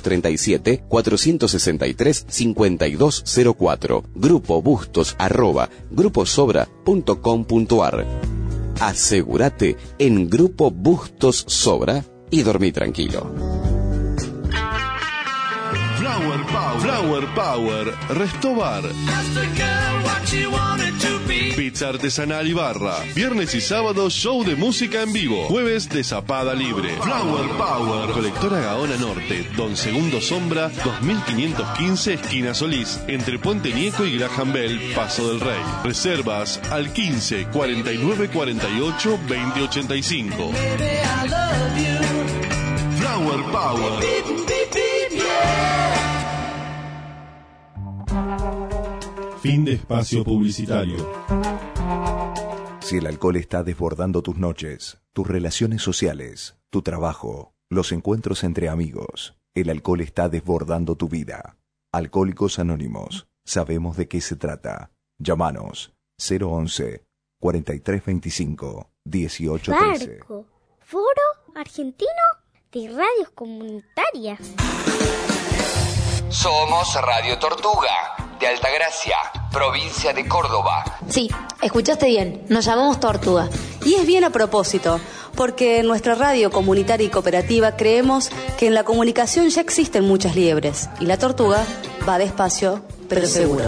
0237-463-5204. Grupo Bustos @gruposobra.com.ar. Asegúrate en Grupo Bustos Sobra y dormí tranquilo. Flower Power, Restobar. Pizza artesanal y barra. Viernes y sábado, show de música en vivo. Jueves de zapada libre. Flower Power. Colectora Gaona Norte, Don Segundo Sombra, 2515, esquina Solís. Entre Puente Nieco y Graham Bell, Paso del Rey. Reservas al 15 49 48 20 85. Flower Power. Fin de espacio publicitario. Si el alcohol está desbordando tus noches, tus relaciones sociales, tu trabajo, los encuentros entre amigos, el alcohol está desbordando tu vida. Alcohólicos Anónimos, sabemos de qué se trata. Llámanos 011 4325 1813. Barco, Foro Argentino de Radios Comunitarias. Somos Radio Tortuga, de Altagracia, provincia de Córdoba. Sí, escuchaste bien, nos llamamos Tortuga. Y es bien a propósito, porque en nuestra radio comunitaria y cooperativa creemos que en la comunicación ya existen muchas liebres, y la tortuga va despacio, pero seguro.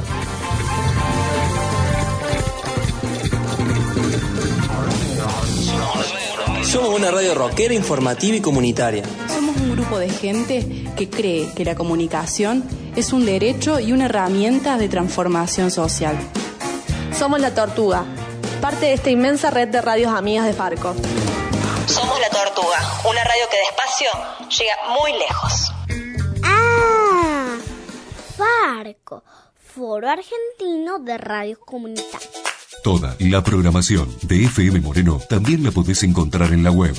Somos una radio rockera, informativa y comunitaria. Somos un grupo de gente que cree que la comunicación es un derecho y una herramienta de transformación social. Somos La Tortuga, parte de esta inmensa red de radios amigas de Farco. Somos La Tortuga, una radio que despacio llega muy lejos. ¡Ah! Farco, Foro Argentino de Radios Comunitarias. Toda la programación de FM Moreno también la podés encontrar en la web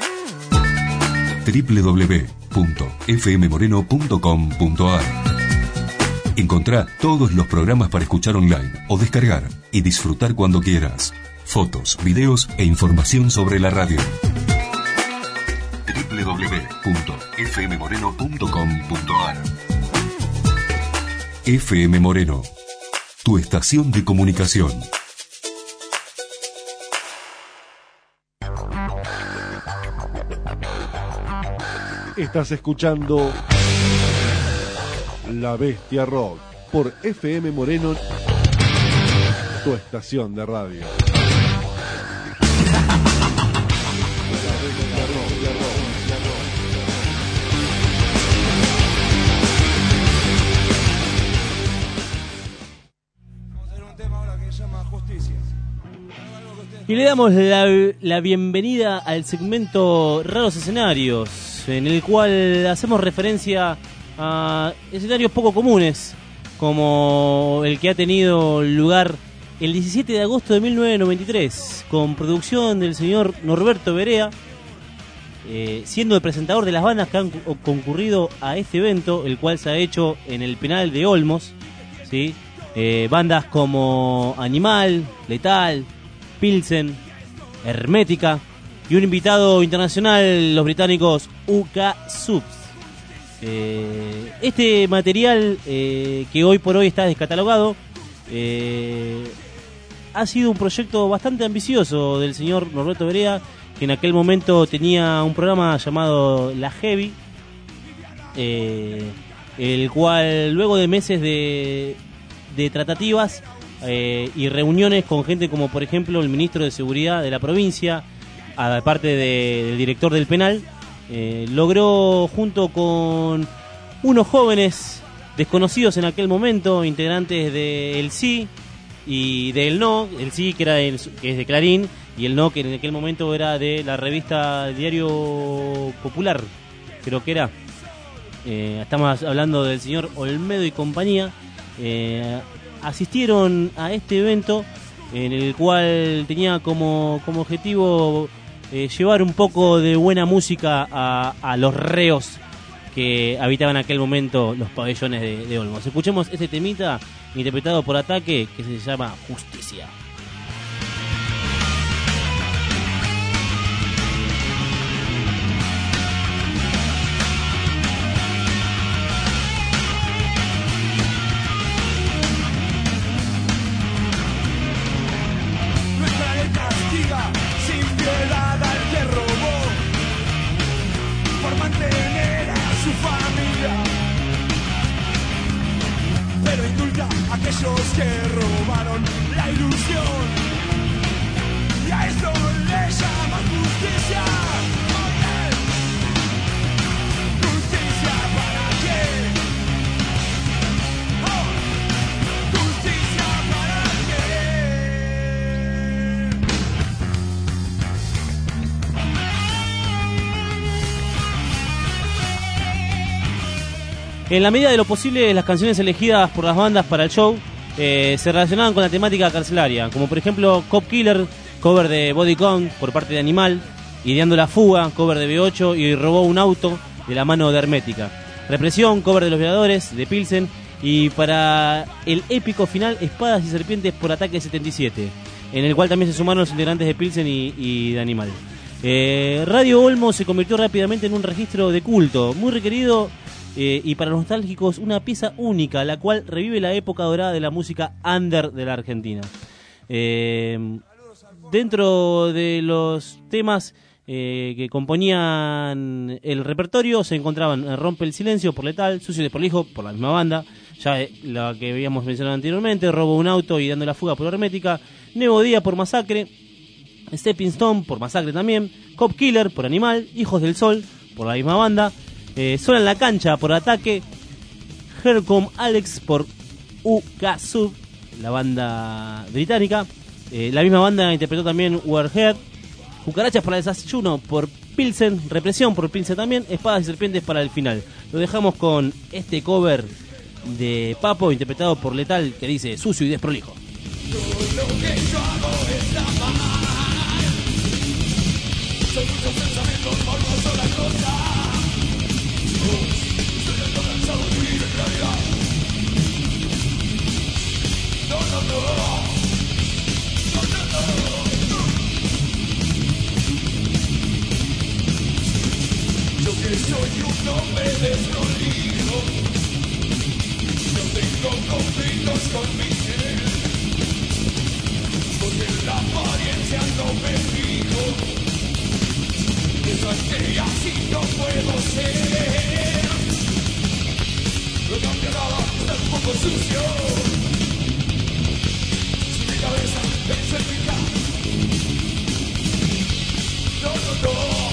www.fmmoreno.com.ar. Encontrá todos los programas para escuchar online o descargar y disfrutar cuando quieras. Fotos, videos e información sobre la radio. www.fmmoreno.com.ar. FM Moreno, tu estación de comunicación. Estás escuchando La Bestia Rock por FM Moreno, tu estación de radio. Y le damos la bienvenida al segmento Raros Escenarios, en el cual hacemos referencia a escenarios poco comunes, como el que ha tenido lugar el 17 de agosto de 1993, con producción del señor Norberto Berea, siendo el presentador de las bandas que han concurrido a este evento, el cual se ha hecho en el penal de Olmos, ¿sí? Bandas como Animal, Letal, Pilsen, Hermética y un invitado internacional, los británicos UK Subs. Este material que hoy por hoy está descatalogado ha sido un proyecto bastante ambicioso del señor Norberto Berea, que en aquel momento tenía un programa llamado La Heavy, el cual luego de meses de tratativas y reuniones con gente como por ejemplo el ministro de Seguridad de la provincia, aparte del director del penal, logró junto con unos jóvenes desconocidos en aquel momento, integrantes del Sí y del No, el Sí que es de Clarín y el No que en aquel momento era de la revista Diario Popular, creo que era. Estamos hablando del señor Olmedo y compañía. Asistieron a este evento en el cual tenía como objetivo llevar un poco de buena música a los reos que habitaban en aquel momento los pabellones de Olmos. Escuchemos este temita interpretado por Ataque que se llama Justicia. En la medida de lo posible, las canciones elegidas por las bandas para el show se relacionaban con la temática carcelaria, como por ejemplo Cop Killer, cover de Body Count por parte de Animal, Ideando la Fuga, cover de B8 y Robó un Auto de la mano de Hermética. Represión, cover de Los Violadores, de Pilsen, y para el épico final, Espadas y Serpientes por Ataque 77, en el cual también se sumaron los integrantes de Pilsen y de Animal. Radio Olmo se convirtió rápidamente en un registro de culto, muy requerido y para los nostálgicos una pieza única, la cual revive la época dorada de la música under de la Argentina. Dentro de los temas que componían el repertorio se encontraban Rompe el Silencio por Letal, Sucio y Desprolijo por la misma banda, ya la que habíamos mencionado anteriormente, Robo un Auto y Dando la Fuga por Hermética, Nuevo Día por Masacre, Stepping Stone por Masacre también, Cop Killer por Animal, Hijos del Sol por la misma banda, Sola en la Cancha por Ataque, Hercom Alex por UK Sub, la banda británica. La misma banda interpretó también Warhead, Cucarachas para el Desayuno por Pilsen, Represión por Pilsen también, Espadas y Serpientes para el final. Lo dejamos con este cover de Papo interpretado por Letal que dice Sucio y Desprolijo. Lo que yo hago está mal. Son muchos pensamientos por una sola cosa. Estoy tanto cansado de vivir en realidad. No. Yo que soy un hombre desprolijo, no tengo conflictos con mi ser, porque la apariencia no me fijo, pienso que así no puedo ser. No cambia nada, está un poco sucio, si mi cabeza es eficaz. No.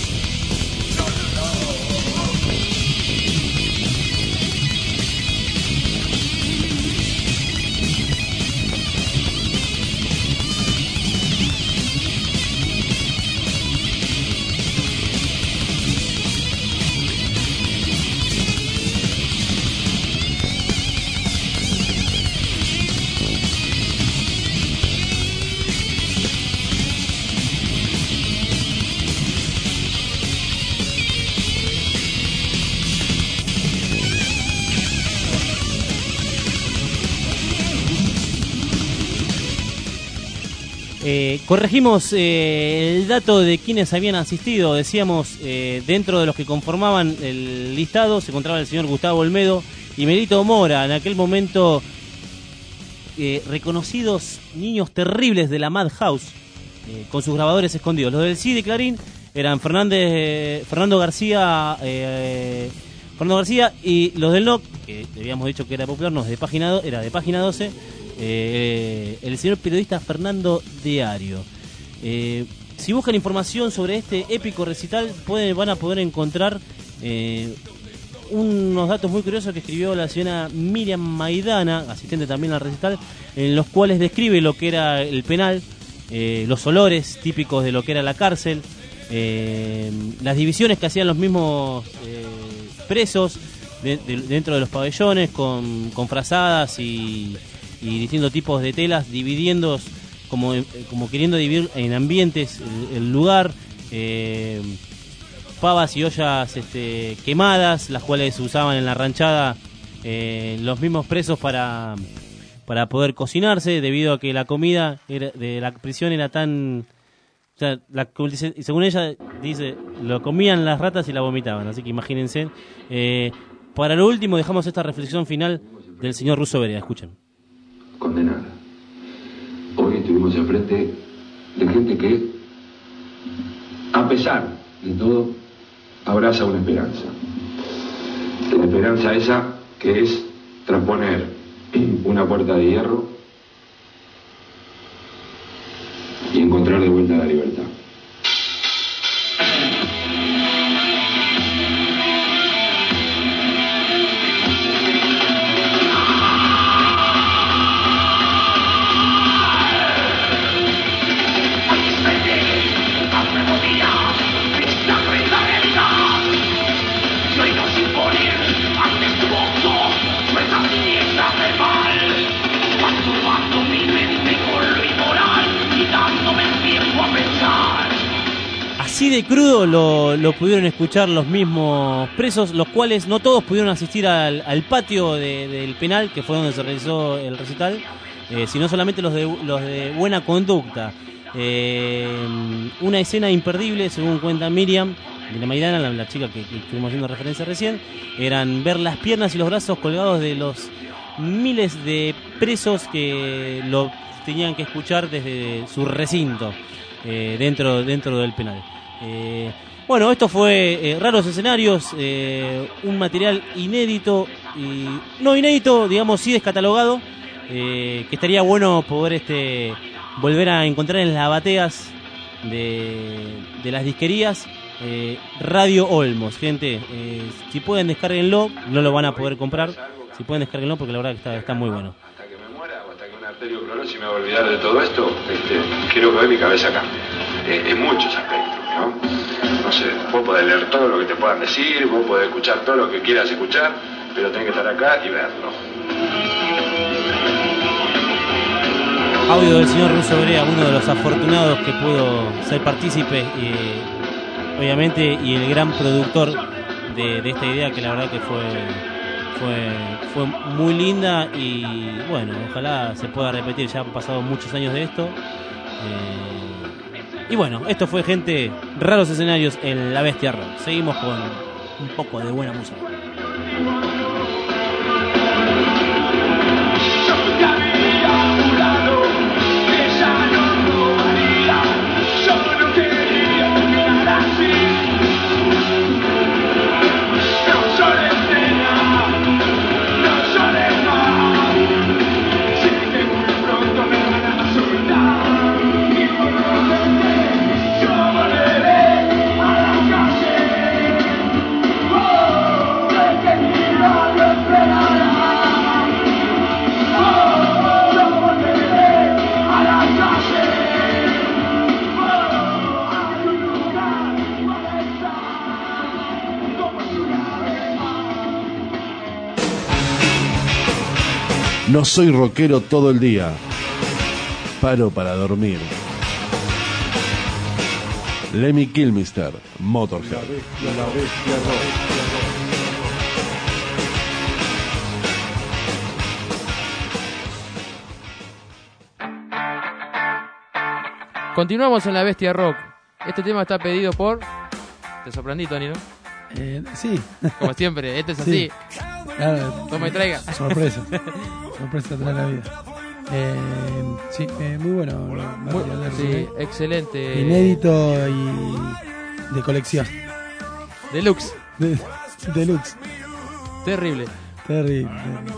Corregimos el dato de quienes habían asistido. Decíamos, dentro de los que conformaban el listado se encontraba el señor Gustavo Olmedo y Melito Mora, en aquel momento reconocidos niños terribles de la Madhouse, con sus grabadores escondidos. Los del sí de Clarín eran Fernando García y los del NOC, que habíamos dicho que era popular, no, era de Página 12. El señor periodista Fernando Diario. Si buscan información sobre este épico recital van a poder encontrar unos datos muy curiosos que escribió la señora Miriam Maidana, asistente también al recital, en los cuales describe lo que era el penal, los olores típicos de lo que era la cárcel, las divisiones que hacían los mismos presos dentro de los pabellones con frazadas y distintos tipos de telas, dividiendo como queriendo dividir en ambientes el lugar, pavas y ollas quemadas, las cuales se usaban en la ranchada los mismos presos para poder cocinarse, debido a que la comida de la prisión era tan... O sea, según ella dice, lo comían las ratas y la vomitaban, así que imagínense. Para lo último dejamos esta reflexión final del señor Russo Vereda, escuchen. Condenada. Hoy estuvimos enfrente de gente que, a pesar de todo, abraza una esperanza. La esperanza esa que es trasponer una puerta de hierro y encontrar de vuelta la libertad. Soy no sin morir, antes tuvo así de crudo lo pudieron escuchar los mismos presos, los cuales no todos pudieron asistir al patio del penal, que fue donde se realizó el recital, sino solamente los de buena conducta. Una escena imperdible, según cuenta Miriam de la Maidana, la chica que estuvimos haciendo referencia recién, eran ver las piernas y los brazos colgados de los miles de presos que lo tenían que escuchar desde su recinto dentro del penal. Bueno, esto fue Raros Escenarios, un material inédito, y no inédito, digamos, sí descatalogado, que estaría bueno poder volver a encontrar en las bateas de las disquerías. Radio Olmos, gente, si pueden descárguenlo, no lo van a poder comprar, si pueden descárguenlo porque la verdad que está muy bueno. Hasta que me muera o hasta que una arteriosclerosis me va a olvidar de todo esto, quiero que hoy mi cabeza cambie, en muchos aspectos, ¿no? No sé, vos podés leer todo lo que te puedan decir, vos podés escuchar todo lo que quieras escuchar, pero tenés que estar acá y verlo. Audio del señor Russo Brea, uno de los afortunados que pudo ser partícipe, obviamente, y el gran productor de esta idea, que la verdad que fue muy linda, y bueno, ojalá se pueda repetir. Ya han pasado muchos años de esto, y bueno, esto fue, gente, Raros Escenarios en La Bestia Rock. Seguimos con un poco de buena música. No soy rockero todo el día. Paro para dormir. Lemmy Kilmister, Motorhead. La bestia rock. Continuamos en La Bestia Rock. Este tema está pedido por... Te sorprendí, Tony, ¿no? Sí. Como siempre, este es sí. así. Claro, toma y traiga. Sorpresa. Sorpresa trae la vida. Sí, muy bueno. Sí, excelente. Inédito y de colección. Deluxe. Deluxe. Terrible. Terrible.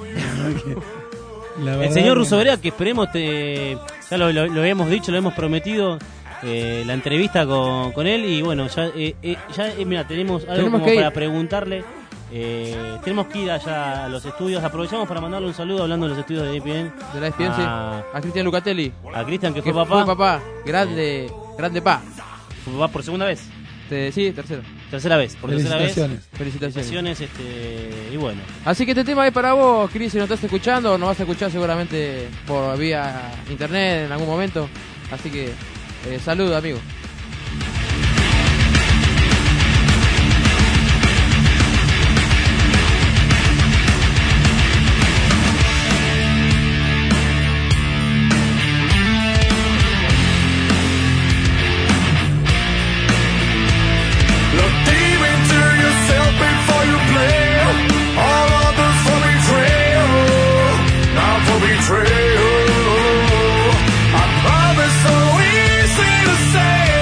El señor Russo Brea, que esperemos, ya lo habíamos dicho, lo hemos prometido, la entrevista con él, y bueno, ya mira, tenemos algo como para preguntarle. Tenemos que ir allá a los estudios. Aprovechamos para mandarle un saludo, hablando de los estudios de ESPN. De la ESPN, sí. A Cristian Lucatelli. A Cristian, que fue papá. Fue papá. Grande pa. ¿Fue papá por segunda vez? Sí, tercera. Tercera vez, por tercera vez. Felicitaciones. Y bueno. Así que este tema es para vos, Cris, si no estás escuchando, nos vas a escuchar seguramente por vía internet en algún momento. Así que, saludo, amigo. I promise so easy to say.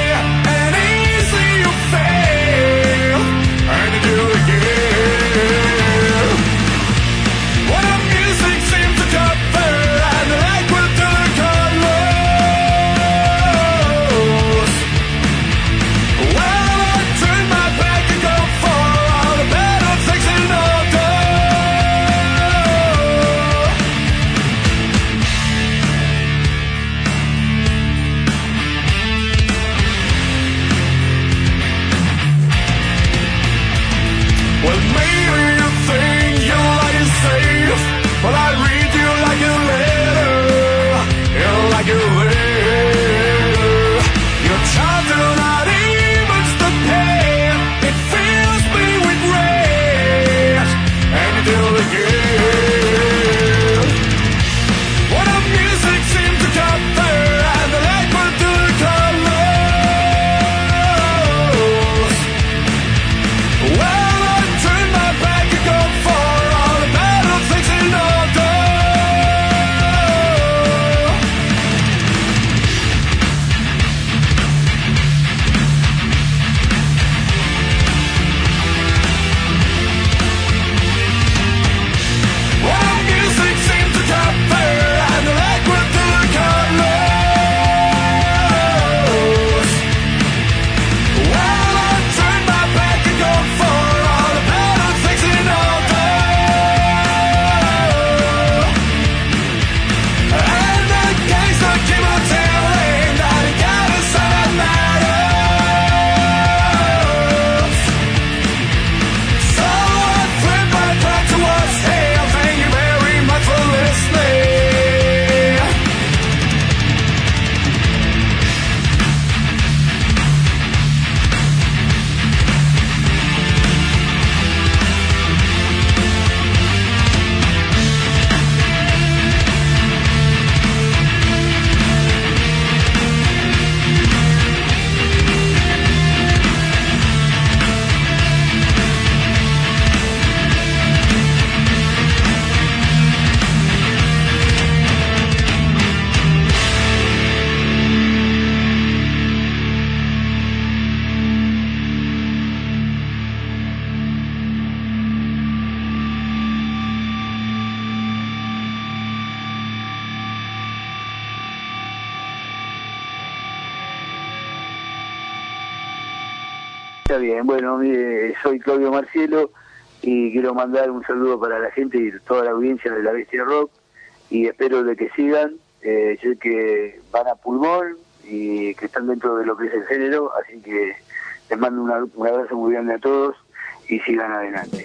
Está bien, bueno, soy Claudio Marcielo y quiero mandar un saludo para la gente y toda la audiencia de La Bestia Rock y espero de que sigan, sé que van a pulmón y que están dentro de lo que es el género, así que les mando un abrazo muy grande a todos y sigan adelante.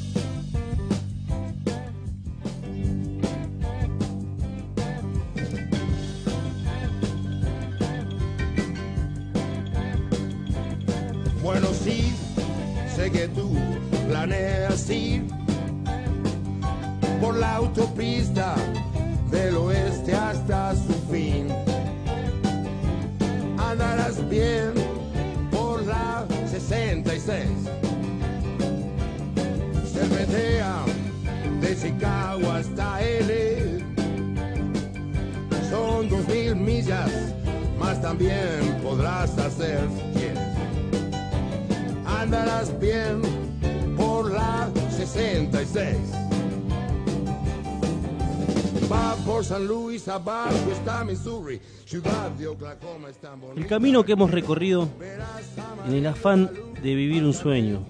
Bueno, sí, sé que tú planeas ir por la autopista del oeste hasta su fin. Andarás bien por la 66. Cervetea de Chicago hasta L. Son 2000 millas, más también podrás hacer si quieres. Andarás bien por la 66. Va por San Luis, abajo está Missouri, ciudad de Oklahoma está bonita. El camino que hemos recorrido en el afán de vivir un sueño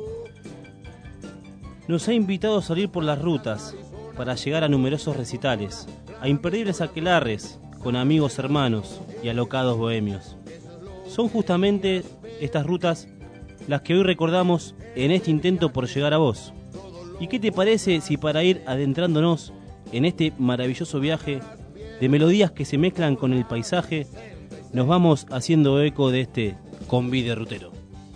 nos ha invitado a salir por las rutas para llegar a numerosos recitales, a imperdibles aquelarres con amigos hermanos y alocados bohemios. Son justamente estas rutas las que hoy recordamos en este intento por llegar a vos. ¿Y qué te parece si para ir adentrándonos en este maravilloso viaje de melodías que se mezclan con el paisaje, nos vamos haciendo eco de este convite rutero?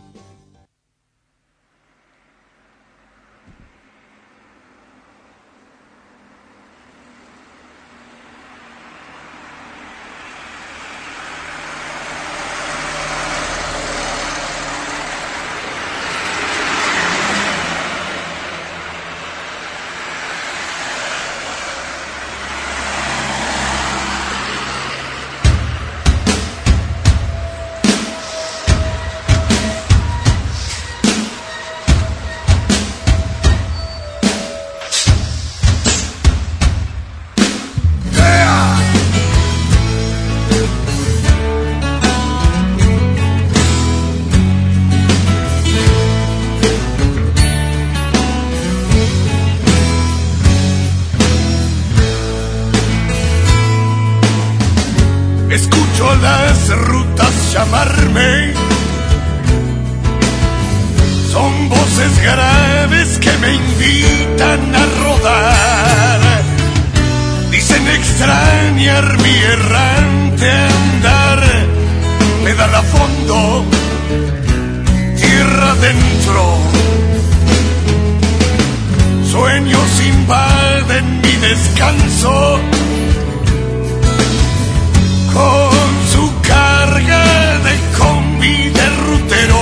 Escucho las rutas llamarme, son voces graves que me invitan a rodar. Dicen extrañar mi errante andar, pedal a fondo, tierra adentro. Sueños invaden mi descanso con su carga de combi de rutero.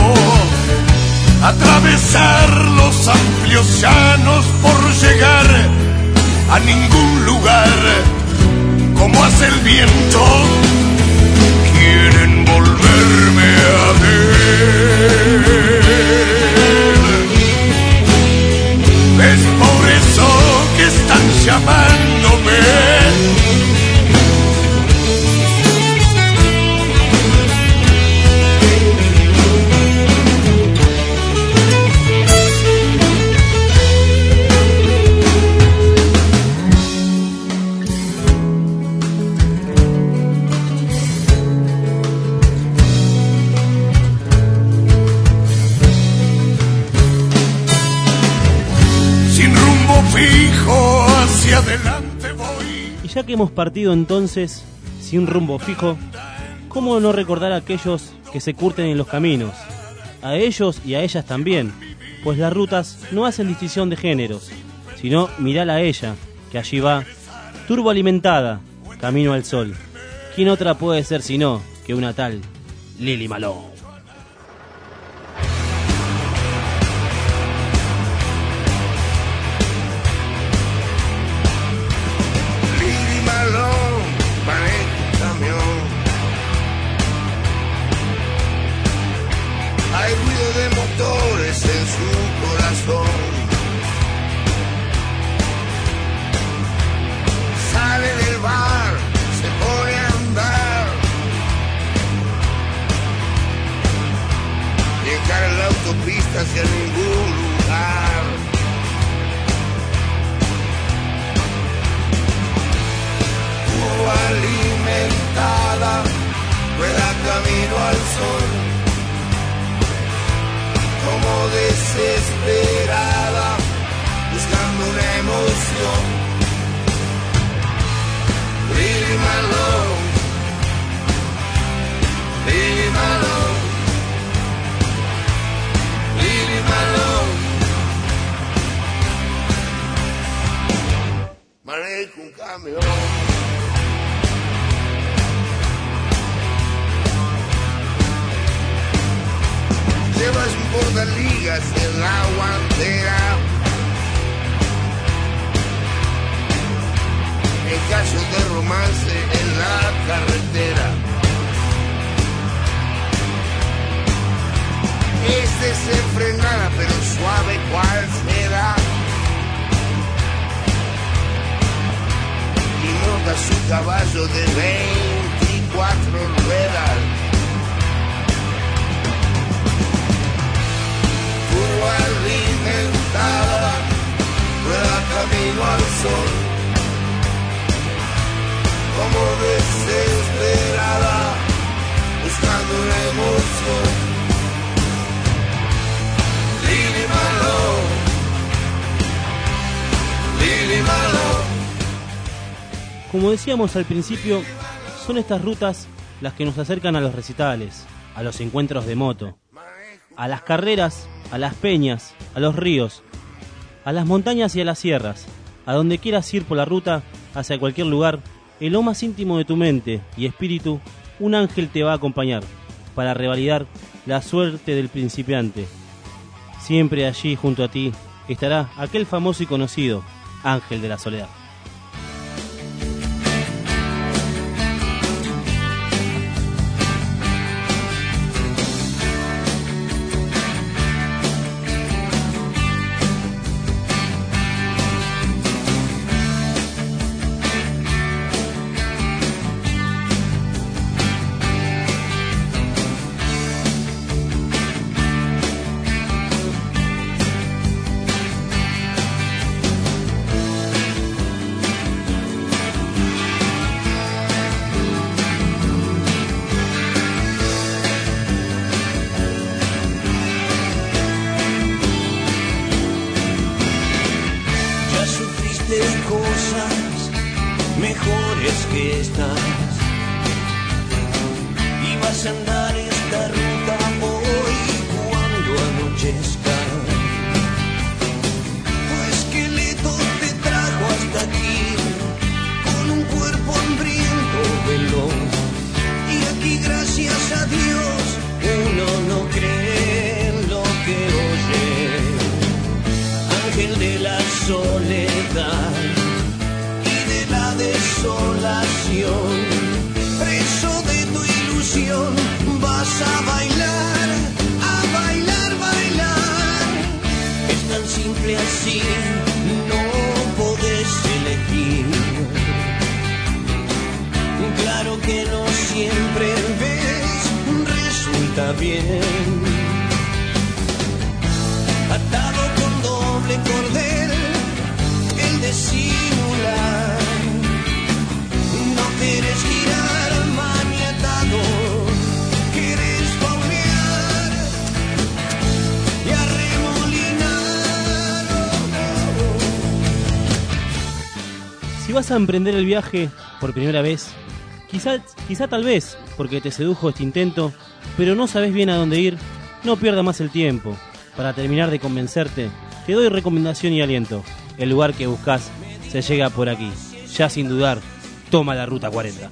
Atravesar los amplios llanos por llegar a ningún lugar, como hace el viento. Quieren volverme a ver. Es por eso que están llamándome. Fijo, hacia adelante voy. Y ya que hemos partido entonces sin rumbo fijo, ¿cómo no recordar a aquellos que se curten en los caminos? A ellos y a ellas también, pues las rutas no hacen distinción de géneros, sino mirala a ella, que allí va, turboalimentada, camino al sol. ¿Quién otra puede ser sino que una tal Lili Malone? Hay ruido de motores en su corazón. Sale del bar, se pone a andar. llegar a la autopista hacia ningún lugar. Alimentada, rueda camino al sol, como desesperada, buscando una emoción. Leave me alone, leave me alone, leave me alone. Manejo un camión. Llevas un bordaligas en la guantera. En caso de romance en la carretera. Es desenfrenada pero suave cual será. Y monta su caballo de 24 ruedas. Alimentada, rueda camino al sol, como desesperada, buscando una emoción. Leave me alone, leave me alone. Como decíamos al principio, son estas rutas las que nos acercan a los recitales, a los encuentros de moto, a las carreras, a las peñas, a los ríos, a las montañas y a las sierras. A donde quieras ir por la ruta, hacia cualquier lugar, en lo más íntimo de tu mente y espíritu, un ángel te va a acompañar para revalidar la suerte del principiante. Siempre allí junto a ti estará aquel famoso y conocido ángel de la soledad. Si vas a emprender el viaje por primera vez, quizá tal vez porque te sedujo este intento, pero no sabes bien a dónde ir, no pierdas más el tiempo. Para terminar de convencerte, te doy recomendación y aliento. El lugar que buscas se llega por aquí. Ya sin dudar, toma la Ruta 40.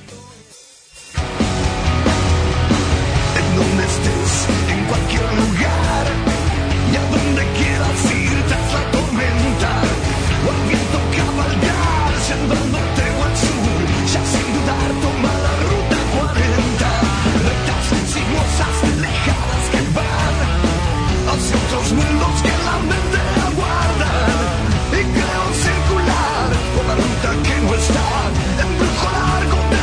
En donde estés, en cualquier lugar, y a donde quieras ir tras la tormenta, o al viento cabalgar, sembrándote o al sur, ya sin dudar toma la Ruta 40. Rectas sinuosas, lejanas que van hacia otros mundos que la mente aguardan, y creo circular por la ruta que no está, embrujo largo de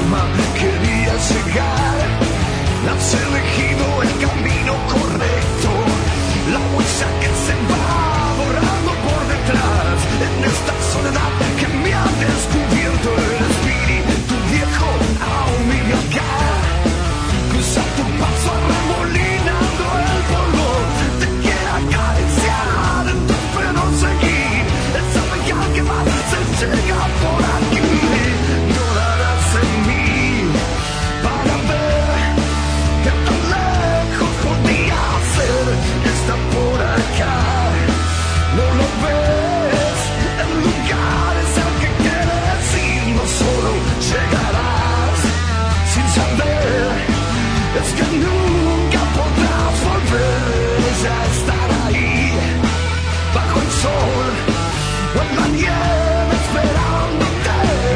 forma quería llegar. Has elegido el camino correcto, la huella que se va borrando por detrás. En esta soledad que me ha descubierto el espíritu viejo, aún vive acá. Cruza tu paso arremolinando el polvo, te quiere acariciar en tu pelo seguir. Esa señal que más se llega por aquí. No darás en mí para ver que tan lejos podía ser. Está por acá, no lo ves. El lugar es el que quieres ir, no solo llegarás sin saber. Es que nunca podrás volver, ya estar ahí, bajo el sol o en la nieve esperándote.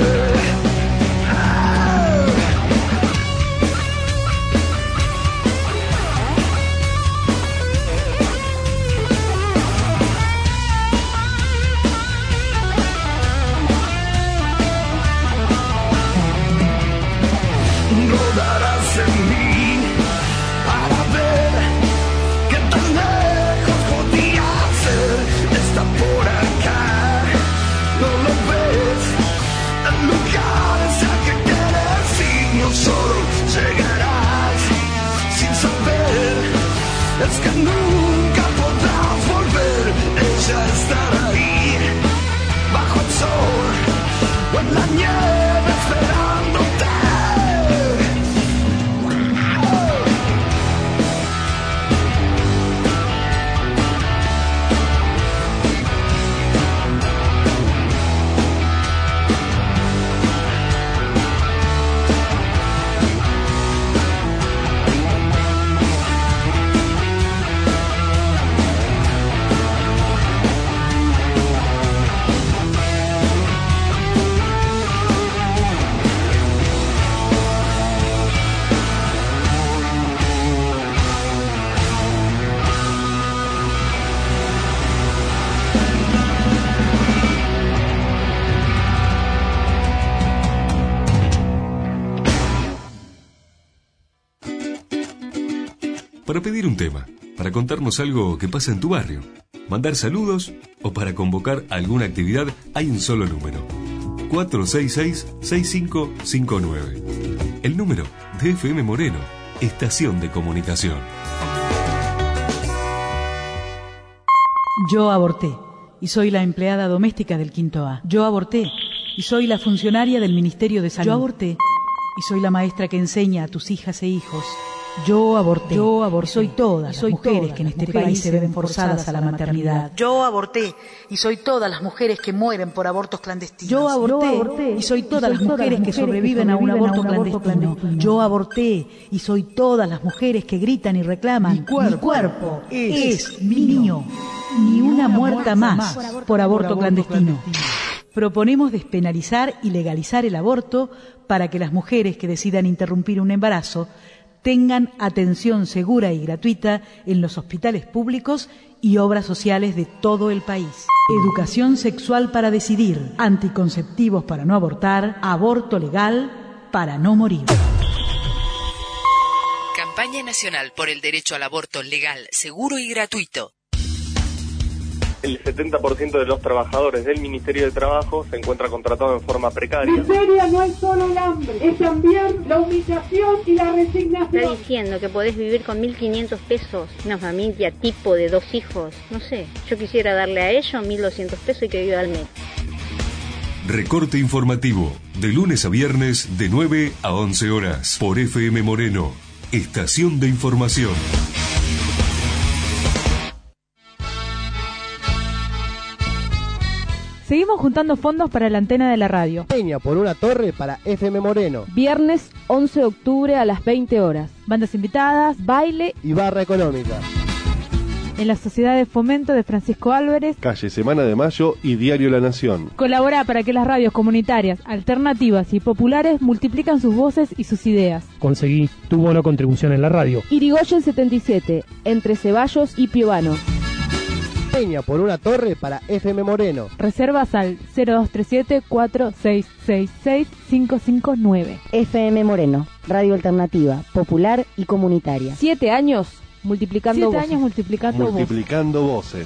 Rodarás en mí para ver qué tan lejos podía ser. Está por acá, no lo ves. El lugar es el que quieres ir, no solo llegarás sin saber. Es que nunca podrás volver, ella estará ahí, bajo el sol o en la nieve esperándote. Para pedir un tema, para contarnos algo que pasa en tu barrio, mandar saludos o para convocar alguna actividad, hay un solo número: 466-6559. El número de FM Moreno, estación de comunicación. Yo aborté y soy la empleada doméstica del Quinto A. Yo aborté y soy la funcionaria del Ministerio de Salud. Yo aborté y soy la maestra que enseña a tus hijas e hijos. Yo aborté. Yo aborté. Soy todas las mujeres que en este país se ven forzadas a la maternidad. Yo aborté y soy todas las mujeres que mueren por abortos clandestinos. Yo aborté y soy todas las mujeres que sobreviven a un aborto clandestino. Yo aborté y soy todas las mujeres que gritan y reclaman: mi cuerpo es mío. Ni una muerta más por aborto clandestino. Proponemos despenalizar y legalizar el aborto para que las mujeres que decidan interrumpir un embarazo tengan atención segura y gratuita en los hospitales públicos y obras sociales de todo el país. Educación sexual para decidir, anticonceptivos para no abortar, aborto legal para no morir. Campaña Nacional por el Derecho al Aborto Legal, Seguro y Gratuito. El 70% de los trabajadores del Ministerio de Trabajo se encuentra contratado en forma precaria. Miseria no es solo el hambre, es también la humillación y la resignación. Está diciendo que podés vivir con 1.500 pesos, una familia tipo de 2 hijos. No sé, yo quisiera darle a ellos 1.200 pesos y que viva al mes. Recorte informativo, de lunes a viernes de 9 a 11 horas, por FM Moreno, estación de información. Seguimos juntando fondos para la antena de la radio. Peña por una torre para FM Moreno. Viernes 11 de octubre a las 20 horas. Bandas invitadas, baile y barra económica. En la Sociedad de Fomento de Francisco Álvarez, Calle Semana de Mayo y Diario La Nación. Colabora para que las radios comunitarias, alternativas y populares multiplican sus voces y sus ideas. Conseguí tu bono contribución en la radio. Irigoyen 77, entre Ceballos y Piovano. Peña por una torre para FM Moreno. Reservas al 0237-4666-559. FM Moreno, radio alternativa, popular y comunitaria. 7 años multiplicando voces. 7 años multiplicando voces.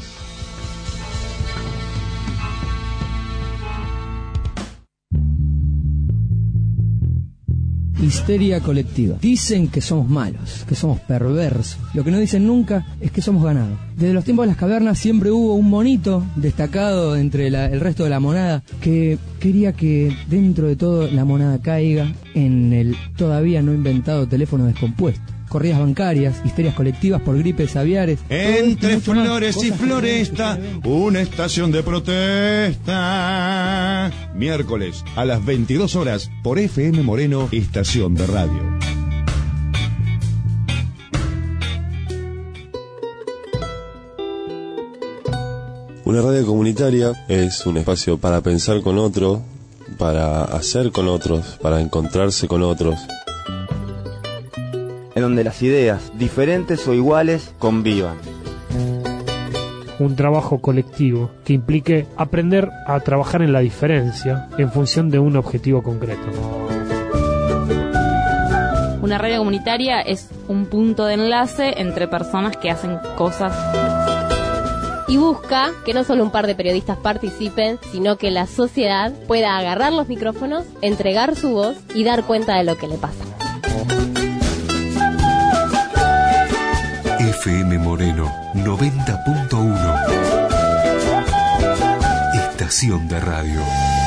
Histeria colectiva. Dicen que somos malos, que somos perversos. Lo que no dicen nunca es que somos ganados. Desde los tiempos de las cavernas siempre hubo un monito destacado entre el resto de la monada que quería que dentro de todo la monada caiga en el todavía no inventado teléfono descompuesto. Corridas bancarias, histerias colectivas por gripes aviares. Entre flores y floresta, una estación de protesta. Miércoles a las 22 horas por FM Moreno, estación de radio. Una radio comunitaria es un espacio para pensar con otro, para hacer con otros, para encontrarse con otros. En donde las ideas, diferentes o iguales, convivan. Un trabajo colectivo que implique aprender a trabajar en la diferencia en función de un objetivo concreto. Una radio comunitaria es un punto de enlace entre personas que hacen cosas. Y busca que no solo un par de periodistas participen, sino que la sociedad pueda agarrar los micrófonos, entregar su voz y dar cuenta de lo que le pasa. FM Moreno 90.1. Estación de radio.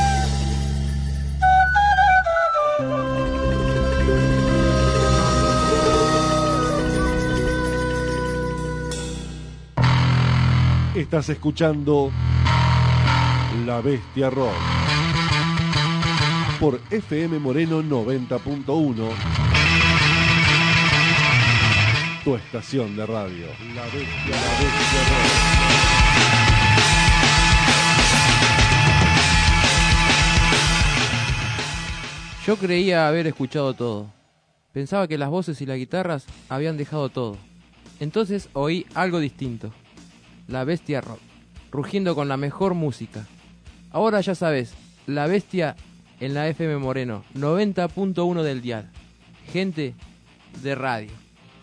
Estás escuchando La Bestia Rock por FM Moreno 90.1. Tu estación de radio. La Bestia Rock. Yo creía haber escuchado todo. Pensaba que las voces y las guitarras habían dejado todo. Entonces oí algo distinto. La Bestia Rock, rugiendo con la mejor música. Ahora ya sabes, La Bestia en la FM Moreno, 90.1 del dial. Gente de radio.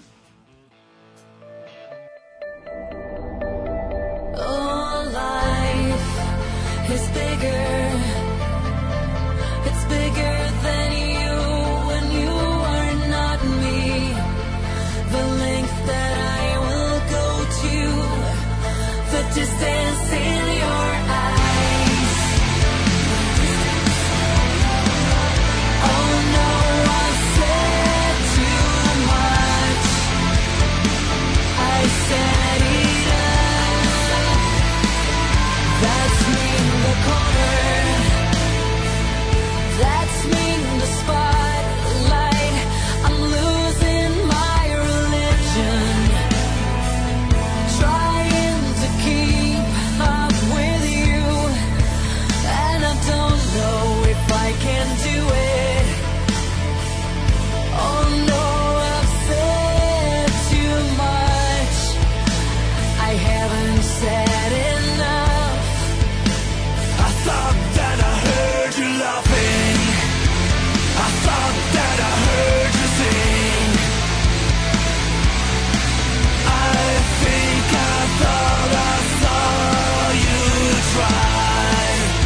Oh, life is bigger. It's bigger than you when you are not me. The length that I will go to, the distance in your eyes. Oh no, I've said too much. I said enough. That's me in the corner. That's me in the spotlight. I'm losing my religion, trying to keep up with you, and I don't know if I can do it. Oh no, I've said too much. I haven't said enough. I thought that I heard you laughing. I thought that I heard you sing. I think I thought I saw you try.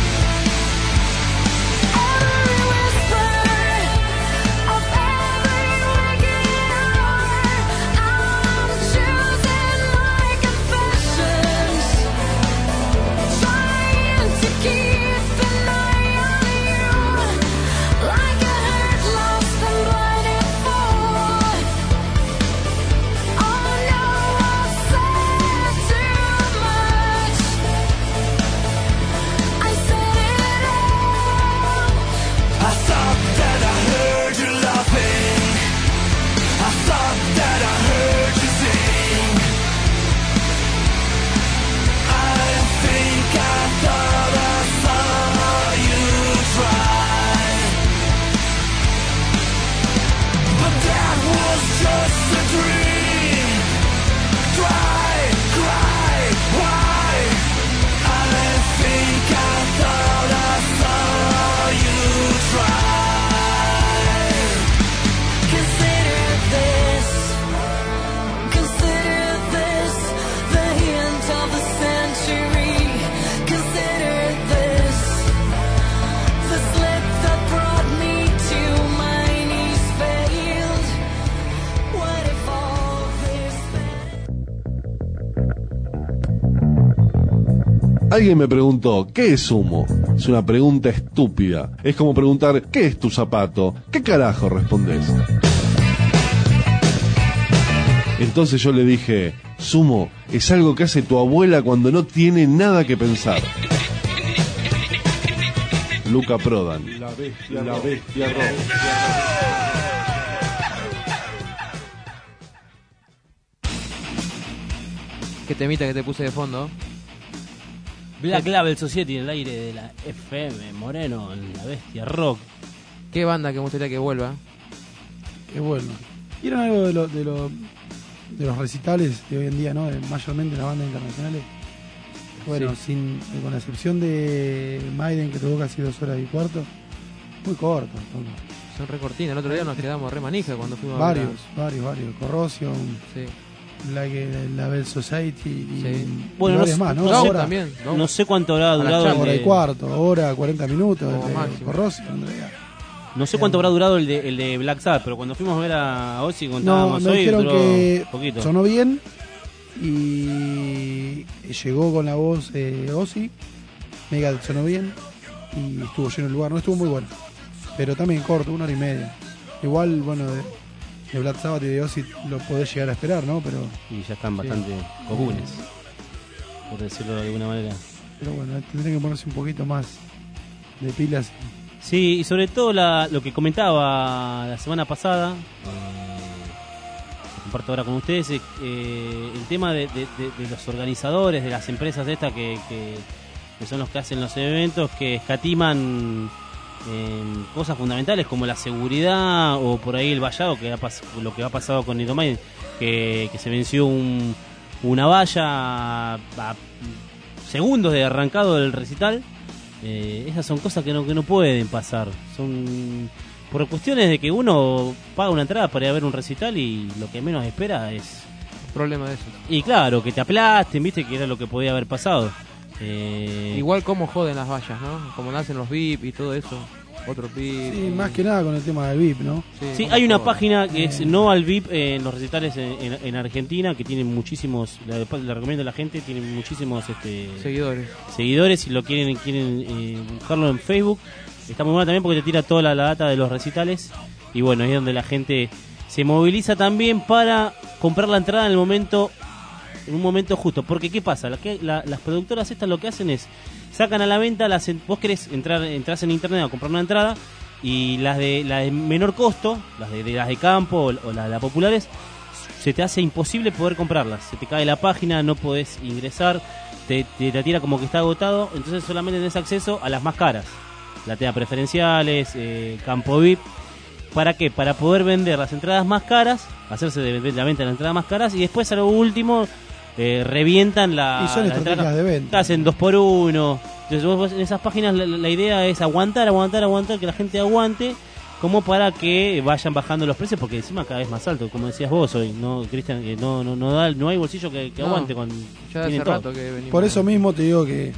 Every whisper of every wicked hour, I'm choosing my confessions, trying to keep an eye on you, like a heart lost and blinded fool. Oh no, I've said too much. I said it all. I thought that I heard you laughing. I thought that I heard you sing. I think I thought I saw you try. But that was just a dream. Cry, cry, why? Alguien me preguntó, ¿qué es humo? Es una pregunta estúpida. Es como preguntar, ¿qué es tu zapato? ¿Qué carajo respondés? Entonces yo le dije, Sumo es algo que hace tu abuela cuando no tiene nada que pensar. Luca Prodan. La bestia rock. Qué temita que te puse de fondo. Black Label Society en el aire de la FM Moreno, en La Bestia Rock. Qué banda que me gustaría que vuelva. Que vuelva. ¿Vieron algo de los recitales de hoy en día, no? Mayormente las bandas internacionales. Bueno, Sí. con la excepción de Maiden, que tuvo casi 2 horas y cuarto. Muy corto. Son recortinas. El otro día nos quedamos re manija cuando fuimos Varios. Corrosion. Sí. Black Label Society y Bueno, varias más, ¿no? no sé, Hora, no sé cuánto habrá durado. hora y cuarto, hora 40 minutos. Como de máximo. Corrosion. No sé cuánto habrá durado el de Black Sabbath, pero cuando fuimos a ver a Ozzy contábamos No, hoy, dijeron duró que poquito. sonó bien y llegó con la voz Ozzy, Megadeth sonó bien y estuvo lleno el lugar, no estuvo muy bueno, pero también corto, 1 hora y media. Igual, bueno, de Black Sabbath y de Ozzy lo podés llegar a esperar, ¿no? Pero Y ya están bastante comunes, por decirlo de alguna manera. Pero bueno, tendría que ponerse un poquito más de pilas. Sí, y sobre todo lo que comentaba la semana pasada, comparto ahora con ustedes, el tema de los organizadores, de las empresas estas que son los que hacen los eventos, que escatiman cosas fundamentales como la seguridad o por ahí el vallado, lo que ha pasado con Iron Maiden, que se venció una valla a segundos de arrancado del recital. Esas son cosas que no pueden pasar. Son por cuestiones de que uno paga una entrada para ir a ver un recital y lo que menos espera es problema de eso. Y claro, que te aplasten, viste, que era lo que podía haber pasado. Igual como joden las vallas, ¿no? Como nacen los VIP y todo eso. Otro VIP. Sí, más que nada con el tema del VIP, ¿no? Sí, hay una página que es No al VIP en los recitales en Argentina, que tiene muchísimos, le recomiendo a la gente, tiene muchísimos seguidores, si lo quieren buscarlo en Facebook. Está muy bueno también porque te tira toda la data de los recitales y bueno, ahí es donde la gente se moviliza también para comprar la entrada en un momento justo. Porque ¿qué pasa? Las productoras estas lo que hacen es sacan a la venta, vos querés entras en internet a comprar una entrada y las de menor costo, las de campo o las de las populares, se te hace imposible poder comprarlas. Se te cae la página, no podés ingresar, te tira como que está agotado, entonces solamente tenés acceso a las más caras. Platea preferenciales, campo VIP. ¿Para qué? Para poder vender las entradas más caras, hacerse de la venta de las entradas más caras y después a lo último revientan y son estrategias de venta. Hacen 2x1. Entonces vos en esas páginas la idea es aguantar, que la gente aguante, como para que vayan bajando los precios, porque encima cada vez más alto, como decías vos hoy, no, Cristian, que no hay bolsillo que aguante con ya hace rato que venimos. Por eso mismo te digo que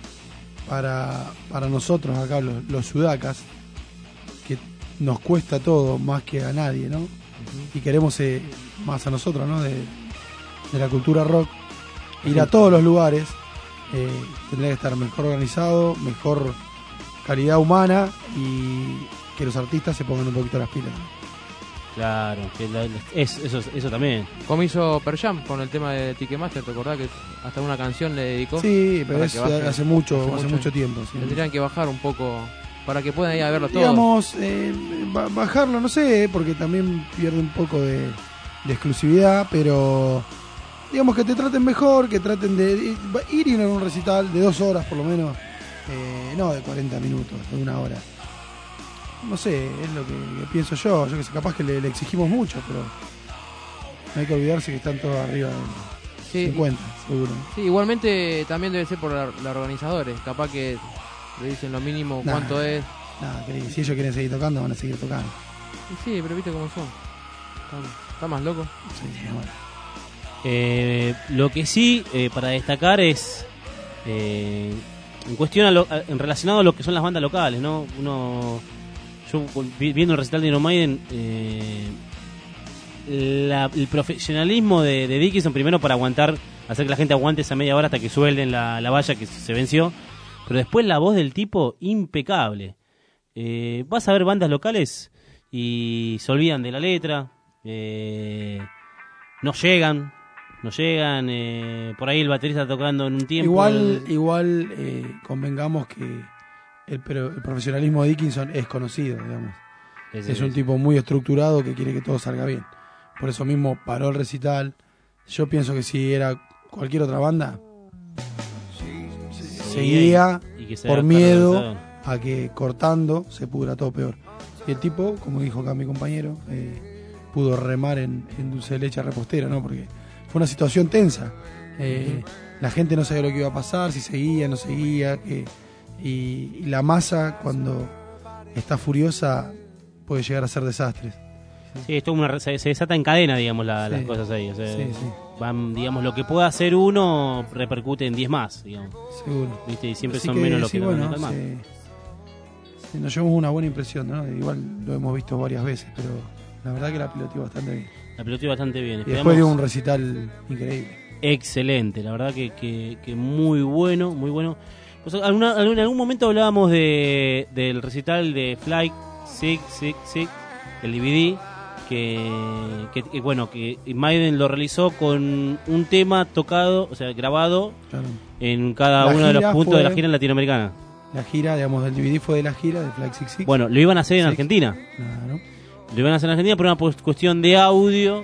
para nosotros acá los sudacas, que nos cuesta todo más que a nadie, ¿no? Y queremos más a nosotros, ¿no? De la cultura rock, ir a todos los lugares, tendría que estar mejor organizado, mejor calidad humana y que los artistas se pongan un poquito las pilas. Claro, que eso también. Como hizo Pearl Jam con el tema de Ticketmaster, ¿te acordás que hasta una canción le dedicó? Sí, pero es hace mucho tiempo. Sí. Tendrían que bajar un poco para que puedan ir a verlo todo. Digamos, bajarlo, no sé, porque también pierde un poco de exclusividad, pero digamos que te traten mejor, que traten de ir a un recital de 2 horas por lo menos, no de 40 minutos, de 1 hora. No sé, es lo que pienso yo que sé, capaz que le exigimos mucho, pero no hay que olvidarse que están todos arriba de 50, seguro. Sí, igualmente también debe ser por los organizadores, capaz que le dicen lo mínimo cuánto es. Nada, si ellos quieren seguir tocando, van a seguir tocando. Sí, pero viste cómo son. Está más loco. Sí, bueno. Lo que sí, para destacar es en cuestión en relacionado a lo que son las bandas locales, ¿no? Yo viendo el recital de Iron Maiden, el profesionalismo de Dickinson primero para aguantar hacer que la gente aguante esa media hora hasta que suelden la valla que se venció. Pero después la voz del tipo, impecable. Vas a ver bandas locales y se olvidan de la letra, no llegan, por ahí el baterista está tocando en un tiempo. Igual convengamos que el profesionalismo de Dickinson es conocido, digamos. Es un tipo muy estructurado que quiere que todo salga bien. Por eso mismo paró el recital. Yo pienso que si era cualquier otra banda, seguía por miedo a que cortando se pudra todo peor. Y el tipo, como dijo acá mi compañero, pudo remar en dulce de leche repostero, ¿no? Porque fue una situación tensa. La gente no sabía lo que iba a pasar, si seguía, no seguía. Y la masa, cuando está furiosa, puede llegar a ser desastres. Sí, esto se desata en cadena, digamos, las cosas ahí. O sea, sí. Van, digamos, lo que pueda hacer uno repercute en 10 más, digamos. Seguro. ¿Viste? Y siempre son menos los que bueno, más. Nos llevamos una buena impresión, ¿no? Igual lo hemos visto varias veces, pero la verdad que la piloteó bastante bien. La piloteó bastante bien. Y después dio un recital increíble. Excelente, la verdad que muy bueno, muy bueno. Pues en algún momento hablábamos del recital de Flight 666, el DVD, que bueno, que Maiden lo realizó con un tema tocado, o sea, grabado, claro, en cada uno de los puntos de la gira latinoamericana. La gira, digamos, del DVD fue de la gira de Flight 666. Bueno, lo iban a hacer en Argentina. Claro. Lo iban a hacer en Argentina por una cuestión de audio.